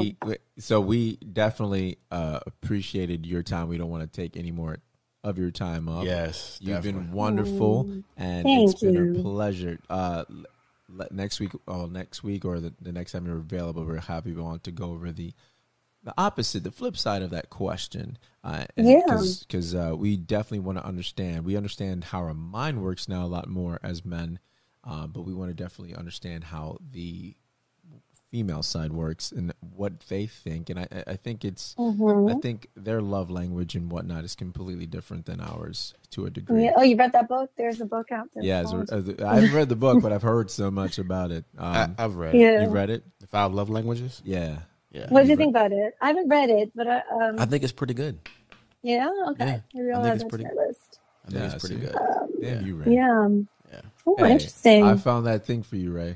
Speaker 1: we definitely appreciated your time. We don't want to take any more of your time up.
Speaker 2: Yes,
Speaker 1: you've been wonderful, and it's been a pleasure. Next week or the next time you're available, we're happy we want to go over the opposite, the flip side of that question. Because we definitely want to understand. We understand how our mind works now a lot more as men, but we want to definitely understand how the female side works and what they think. And I think I think their love language and whatnot is completely different than ours to a degree.
Speaker 3: Yeah. Oh, you read that book? There's a book out there.
Speaker 1: Yeah, I haven't read the book, but I've heard so much about it.
Speaker 2: I've read it.
Speaker 3: Yeah.
Speaker 1: You've read it?
Speaker 2: The 5 Love Languages?
Speaker 1: Yeah.
Speaker 3: What did you think about it? I haven't read it, but
Speaker 2: I think it's pretty good.
Speaker 3: Yeah. Okay.
Speaker 2: Yeah.
Speaker 3: Maybe I'll add that to my list.
Speaker 2: I think it's pretty good.
Speaker 1: Damn, you, Ray.
Speaker 3: Yeah. Oh,
Speaker 1: Hey,
Speaker 3: interesting.
Speaker 1: I found that thing for you, Ray.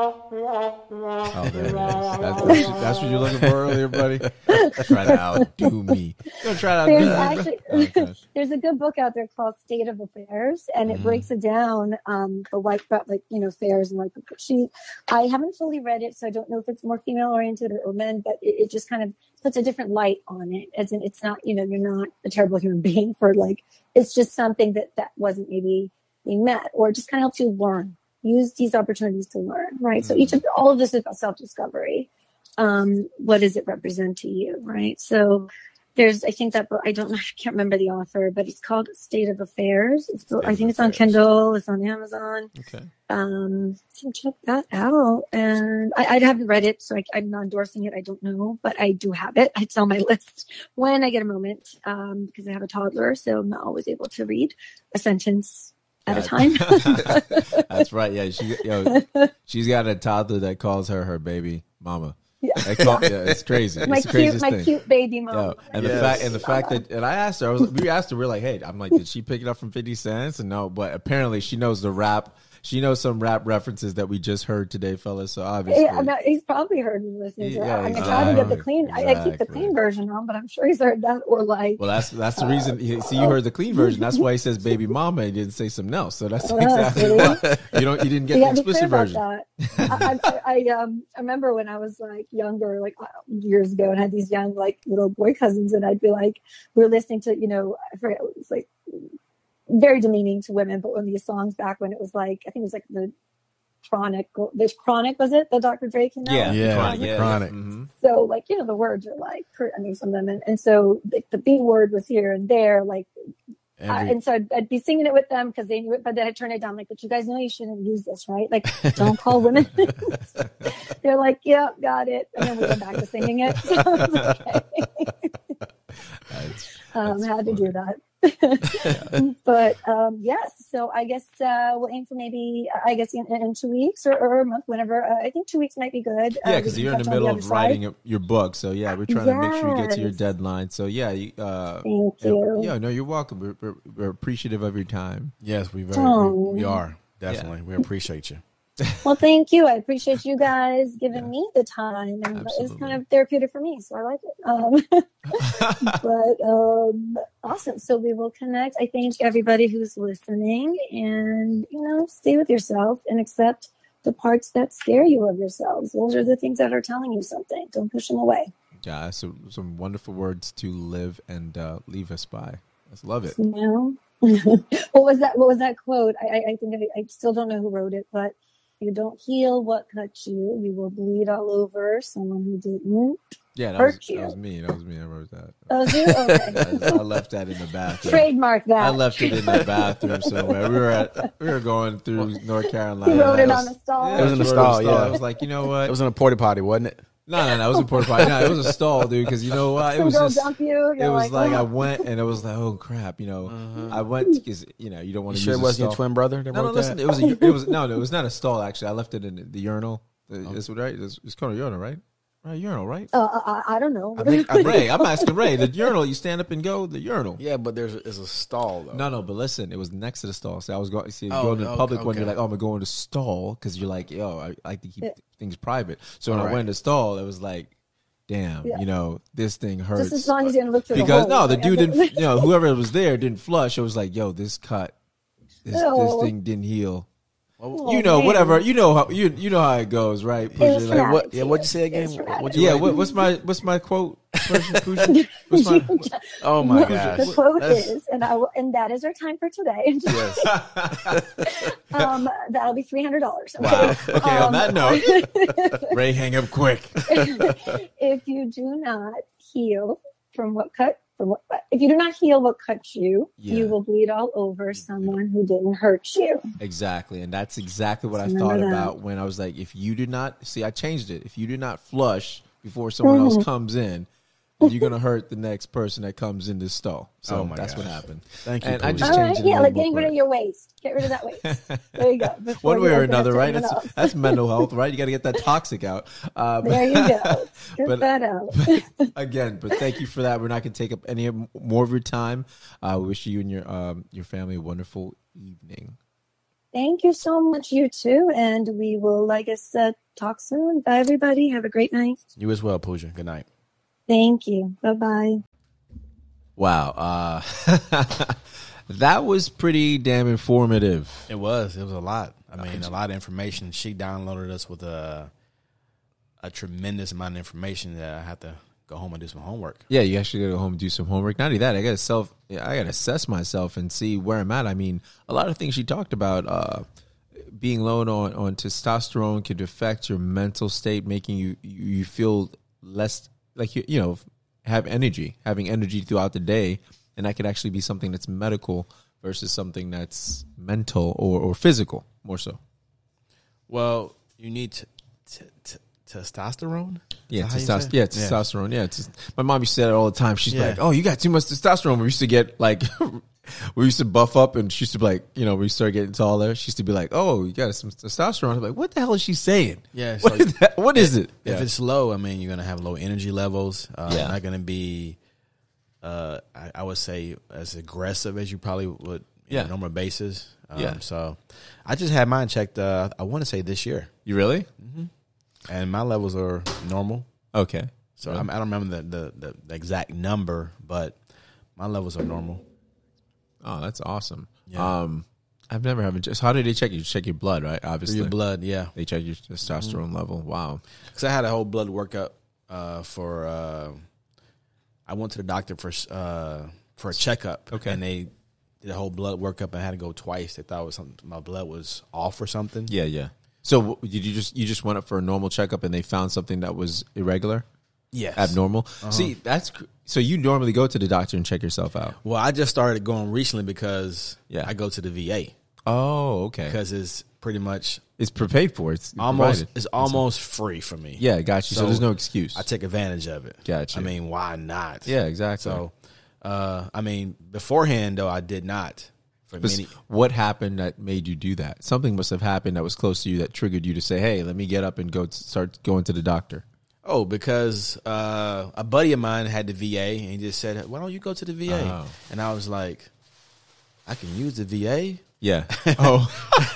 Speaker 1: Oh, there it is. That's what you're looking for earlier, buddy. Try to outdo me.
Speaker 3: There's a good book out there called State of Affairs, and it breaks it down affairs and I haven't fully read it, so I don't know if it's more female oriented or men, but it just kind of puts a different light on it, as in it's not, you're not a terrible human being for it's just something that wasn't maybe being met, or it just kind of helps you learn. Use these opportunities to learn, right? So all of this is about self-discovery. What does it represent to you, right? So There's, I think that book, I can't remember the author, but it's called State of Affairs. I think it's on Kindle. It's on Amazon.
Speaker 1: Okay.
Speaker 3: So check that out. And I haven't read it, so I'm not endorsing it. I don't know, but I do have it. It's on my list when I get a moment, because I have a toddler, so I'm not always able to read a sentence at a time.
Speaker 1: That's right. Yeah. She's got a toddler that calls her baby mama.
Speaker 3: Yeah.
Speaker 1: It's crazy.
Speaker 3: My
Speaker 1: it's the craziest
Speaker 3: my
Speaker 1: thing.
Speaker 3: cute baby mom.
Speaker 1: And the fact that, and I asked her, we asked her, we're like, hey, I'm like, did she pick it up from 50 Cent? And no, but apparently she knows the rap. She knows some rap references that we just heard today, fellas. So obviously,
Speaker 3: he's probably heard me listening to it.
Speaker 1: Yeah,
Speaker 3: I try to get the clean. I keep the clean version on, but I'm sure he's heard that or like.
Speaker 1: Well, that's the reason. You heard the clean version. That's why he says "baby mama." He didn't say something else. So that's exactly why you didn't get the explicit version.
Speaker 3: I remember when I was like younger, like years ago, and had these young like little boy cousins, and I'd be like, we were listening to, I forget, it was like very demeaning to women, but when these songs back when it was like, I think it was like the Chronic, was it? The Dr. Dre came out?
Speaker 2: Yeah. Chronic.
Speaker 1: Mm-hmm.
Speaker 3: So like, the words are like, some of them. And so the B word was here and there, like, and so I'd be singing it with them because they knew it, but then I'd turn it down, like, but you guys know you shouldn't use this, right? Like, don't call women. They're like, yeah, got it. And then we went back to singing it. So I was okay.
Speaker 1: That's
Speaker 3: had to do that. But yes, so I guess we'll aim for maybe in 2 weeks or a month, whenever. I think 2 weeks might be good.
Speaker 1: Yeah, because you're in the middle of writing your book, so yeah, we're trying to make sure you get to your deadline. So yeah,
Speaker 3: thank you.
Speaker 1: Yeah, no, you're welcome. We're appreciative of your time.
Speaker 2: Yes, we are definitely. We appreciate you.
Speaker 3: Well, thank you. I appreciate you guys giving me the time, and it's kind of therapeutic for me, so I like it. But awesome. So we will connect. I thank everybody who's listening, and stay with yourself and accept the parts that scare you of yourselves. Those are the things that are telling you something. Don't push them away.
Speaker 1: Yeah, so some wonderful words to live and leave us by. Let's love it.
Speaker 3: What was that quote? I think I still don't know who wrote it, but. You don't heal what cut you. You will bleed all over someone who didn't hurt you.
Speaker 1: That was me. I wrote that.
Speaker 3: Oh, was you? Okay.
Speaker 1: I left that in the bathroom.
Speaker 3: Trademark that.
Speaker 1: I left it in the bathroom somewhere. We were going through North Carolina.
Speaker 3: You wrote it on the stall.
Speaker 2: It was in the stall. Yeah.
Speaker 1: I was like, you know what?
Speaker 2: It was in a porta potty, wasn't it?
Speaker 1: No, it was a porta potty. No, it was a stall, dude. Because you know what? It was just.
Speaker 3: Dump you.
Speaker 1: It was like I went and it was like, oh crap, I went because you don't want to.
Speaker 2: You sure it wasn't your twin brother?
Speaker 1: No, listen. It was not a stall. Actually, I left it in the urinal. That's right. It's called a urinal, right? Right, urinal, right?
Speaker 3: I don't know.
Speaker 1: Ray, I'm asking Ray. The urinal, you stand up and go. The urinal.
Speaker 2: Yeah, but there's a stall though.
Speaker 1: No, but listen, it was next to the stall. So I was going. Going to the public one. You're like, oh, I'm going to stall because you're like, yo, I like to keep things private. So when I went to stall, it was like. Damn, this thing hurts.
Speaker 3: Just as long as you didn't look through
Speaker 1: because
Speaker 3: the hole.
Speaker 1: The dude didn't. Whoever was there didn't flush. It was like, yo, this cut, this thing didn't heal. Whatever. You know how it goes, right?
Speaker 2: Like, what? Yeah, what'd you say again?
Speaker 1: What's my quote? Oh my gosh!
Speaker 3: The quote is, and that is our time for today.
Speaker 2: Yes.
Speaker 3: That'll be $300.
Speaker 1: Wow. Okay. On that note, Ray, hang up quick.
Speaker 3: If you do not heal if you do not heal what cut you, you will bleed all over someone who didn't hurt you.
Speaker 1: Exactly. And that's exactly what I thought about when I was like, if you do not, I changed it. If you do not flush before someone else comes in, you're going to hurt the next person that comes in this stall. So that's what happened.
Speaker 2: Thank you.
Speaker 1: And I just changed it.
Speaker 3: Yeah, like getting rid of your waste. Get rid of that waste. There you go.
Speaker 1: One way or another, right? That's mental health, right? You got to get that toxic out.
Speaker 3: There you go. Get that out.
Speaker 1: But thank you for that. We're not going to take up any more of your time. We wish you and your family a wonderful evening.
Speaker 3: Thank you so much, you too. And we will, like I said, talk soon. Bye, everybody. Have a great night.
Speaker 2: You as well, Pooja. Good night.
Speaker 3: Thank you. Bye-bye.
Speaker 1: Wow. That was pretty damn informative.
Speaker 2: It was a lot. I mean, a lot of information. She downloaded us with a tremendous amount of information that I have to go home and do some homework.
Speaker 1: Yeah, you actually got to go home and do some homework. Not only that, I got to assess myself and see where I'm at. I mean, a lot of things she talked about, being low on testosterone could affect your mental state, making you feel less like have energy, having energy throughout the day, and that could actually be something that's medical versus something that's mental or physical, more so.
Speaker 2: Well, you need testosterone.
Speaker 1: Yeah, testosterone. Yeah, my mom used to say that all the time. She's like, "Oh, you got too much testosterone." We used to get like, we used to buff up, and she used to be like, we started getting taller. She used to be like, "Oh, you got some testosterone." I'm like, "What the hell is she saying?"
Speaker 2: Yeah,
Speaker 1: what is that? What is it?
Speaker 2: If it's low, I mean, you're gonna have low energy levels. Not gonna be, I would say, as aggressive as you probably would on a normal basis. So I just had mine checked. I want to say this year.
Speaker 1: You really?
Speaker 2: Mm-hmm. And my levels are normal.
Speaker 1: Okay.
Speaker 2: So I don't remember the exact number, but my levels are normal.
Speaker 1: Oh, that's awesome.
Speaker 2: Yeah.
Speaker 1: I've never had just. How do they check you? Check your blood, right? Obviously,
Speaker 2: your blood. Yeah,
Speaker 1: they check your testosterone level. Wow.
Speaker 2: Because I had a whole blood workup for. I went to the doctor for a checkup.
Speaker 1: Okay.
Speaker 2: And they did a whole blood workup. And I had to go twice. They thought it was something, my blood was off or something.
Speaker 1: Yeah, yeah. So did you just went up for a normal checkup and they found something that was irregular?
Speaker 2: Yes.
Speaker 1: Abnormal. See, so you normally go to the doctor and check yourself out.
Speaker 2: Well, I just started going recently because
Speaker 1: I
Speaker 2: go to the VA.
Speaker 1: Oh, okay.
Speaker 2: Because it's pretty much
Speaker 1: it's paid for. It's
Speaker 2: almost provided. It's almost free for me.
Speaker 1: Yeah, got you. So there's no excuse.
Speaker 2: I take advantage of it.
Speaker 1: Got you.
Speaker 2: I mean, why not?
Speaker 1: Yeah, exactly.
Speaker 2: So, I mean, beforehand though, I did not.
Speaker 1: What happened that made you do that? Something must have happened that was close to you that triggered you to say, "Hey, let me get up and start going to the doctor."
Speaker 2: Oh, because a buddy of mine had the VA, and he just said, "Why don't you go to the VA?" Oh. And I was like, "I can use the VA."
Speaker 1: Yeah. Oh.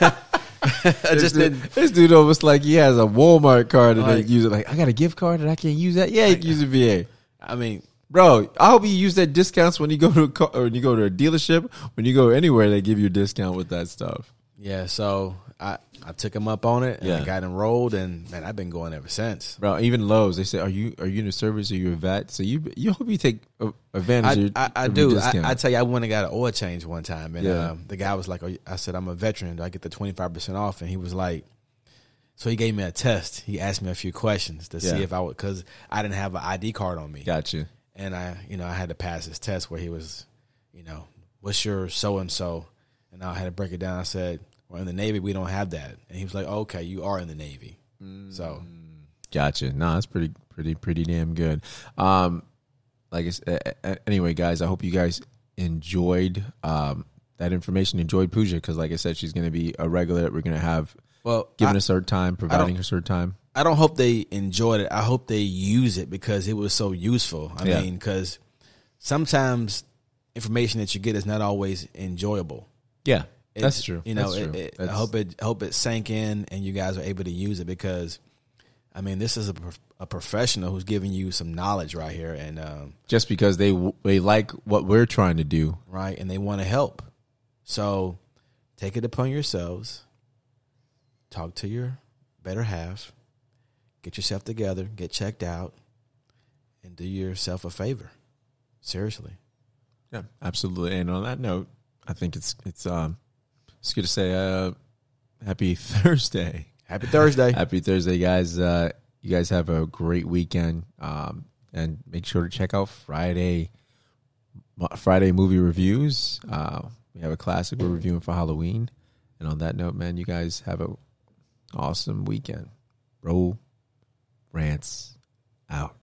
Speaker 2: I just didn't.
Speaker 1: This dude almost like he has a Walmart card and they use it. Like, I got a gift card and I can't use that. Yeah, you can use the VA.
Speaker 2: I mean,
Speaker 1: bro, I hope you use that discounts when you go to when you go to a dealership. When you go anywhere, they give you a discount with that stuff.
Speaker 2: Yeah, so I took him up on it and I got enrolled, and man, I've been going ever since.
Speaker 1: Bro, even Lowe's, they say, "Are you in the service? Are you a vet?" So you hope you take advantage.
Speaker 2: I do. I tell you, I went and got an oil change one time, and the guy was like, "I said I'm a veteran. Do I get the 25% off?" And he was like, so he gave me a test. He asked me a few questions to see if I would, because I didn't have an ID card on me.
Speaker 1: Gotcha.
Speaker 2: And I had to pass this test where he was, what's your so and so, and I had to break it down. I said, well, in the Navy, we don't have that. And he was like, okay, you are in the Navy. So.
Speaker 1: Gotcha. No, that's pretty damn good. Anyway, guys, I hope you guys enjoyed that information, enjoyed Pooja, because like I said, she's going to be a regular that we're going to have giving us her time, providing us her time.
Speaker 2: I don't hope they enjoyed it. I hope they use it because it was so useful. I mean, because sometimes information that you get is not always enjoyable.
Speaker 1: Yeah. That's true.
Speaker 2: I hope it sank in and you guys are able to use it because, I mean, this is a professional who's giving you some knowledge right here, and
Speaker 1: just because they like what we're trying to do,
Speaker 2: right, and they want to help. So take it upon yourselves. Talk to your better half. Get yourself together. Get checked out, and do yourself a favor. Seriously.
Speaker 1: Yeah, absolutely. And on that note, I think it's good to say happy Thursday.
Speaker 2: Happy Thursday.
Speaker 1: Happy Thursday, guys. You guys have a great weekend. And make sure to check out Friday movie reviews. We have a classic we're reviewing for Halloween. And on that note, man, you guys have an awesome weekend. Bro Rants out.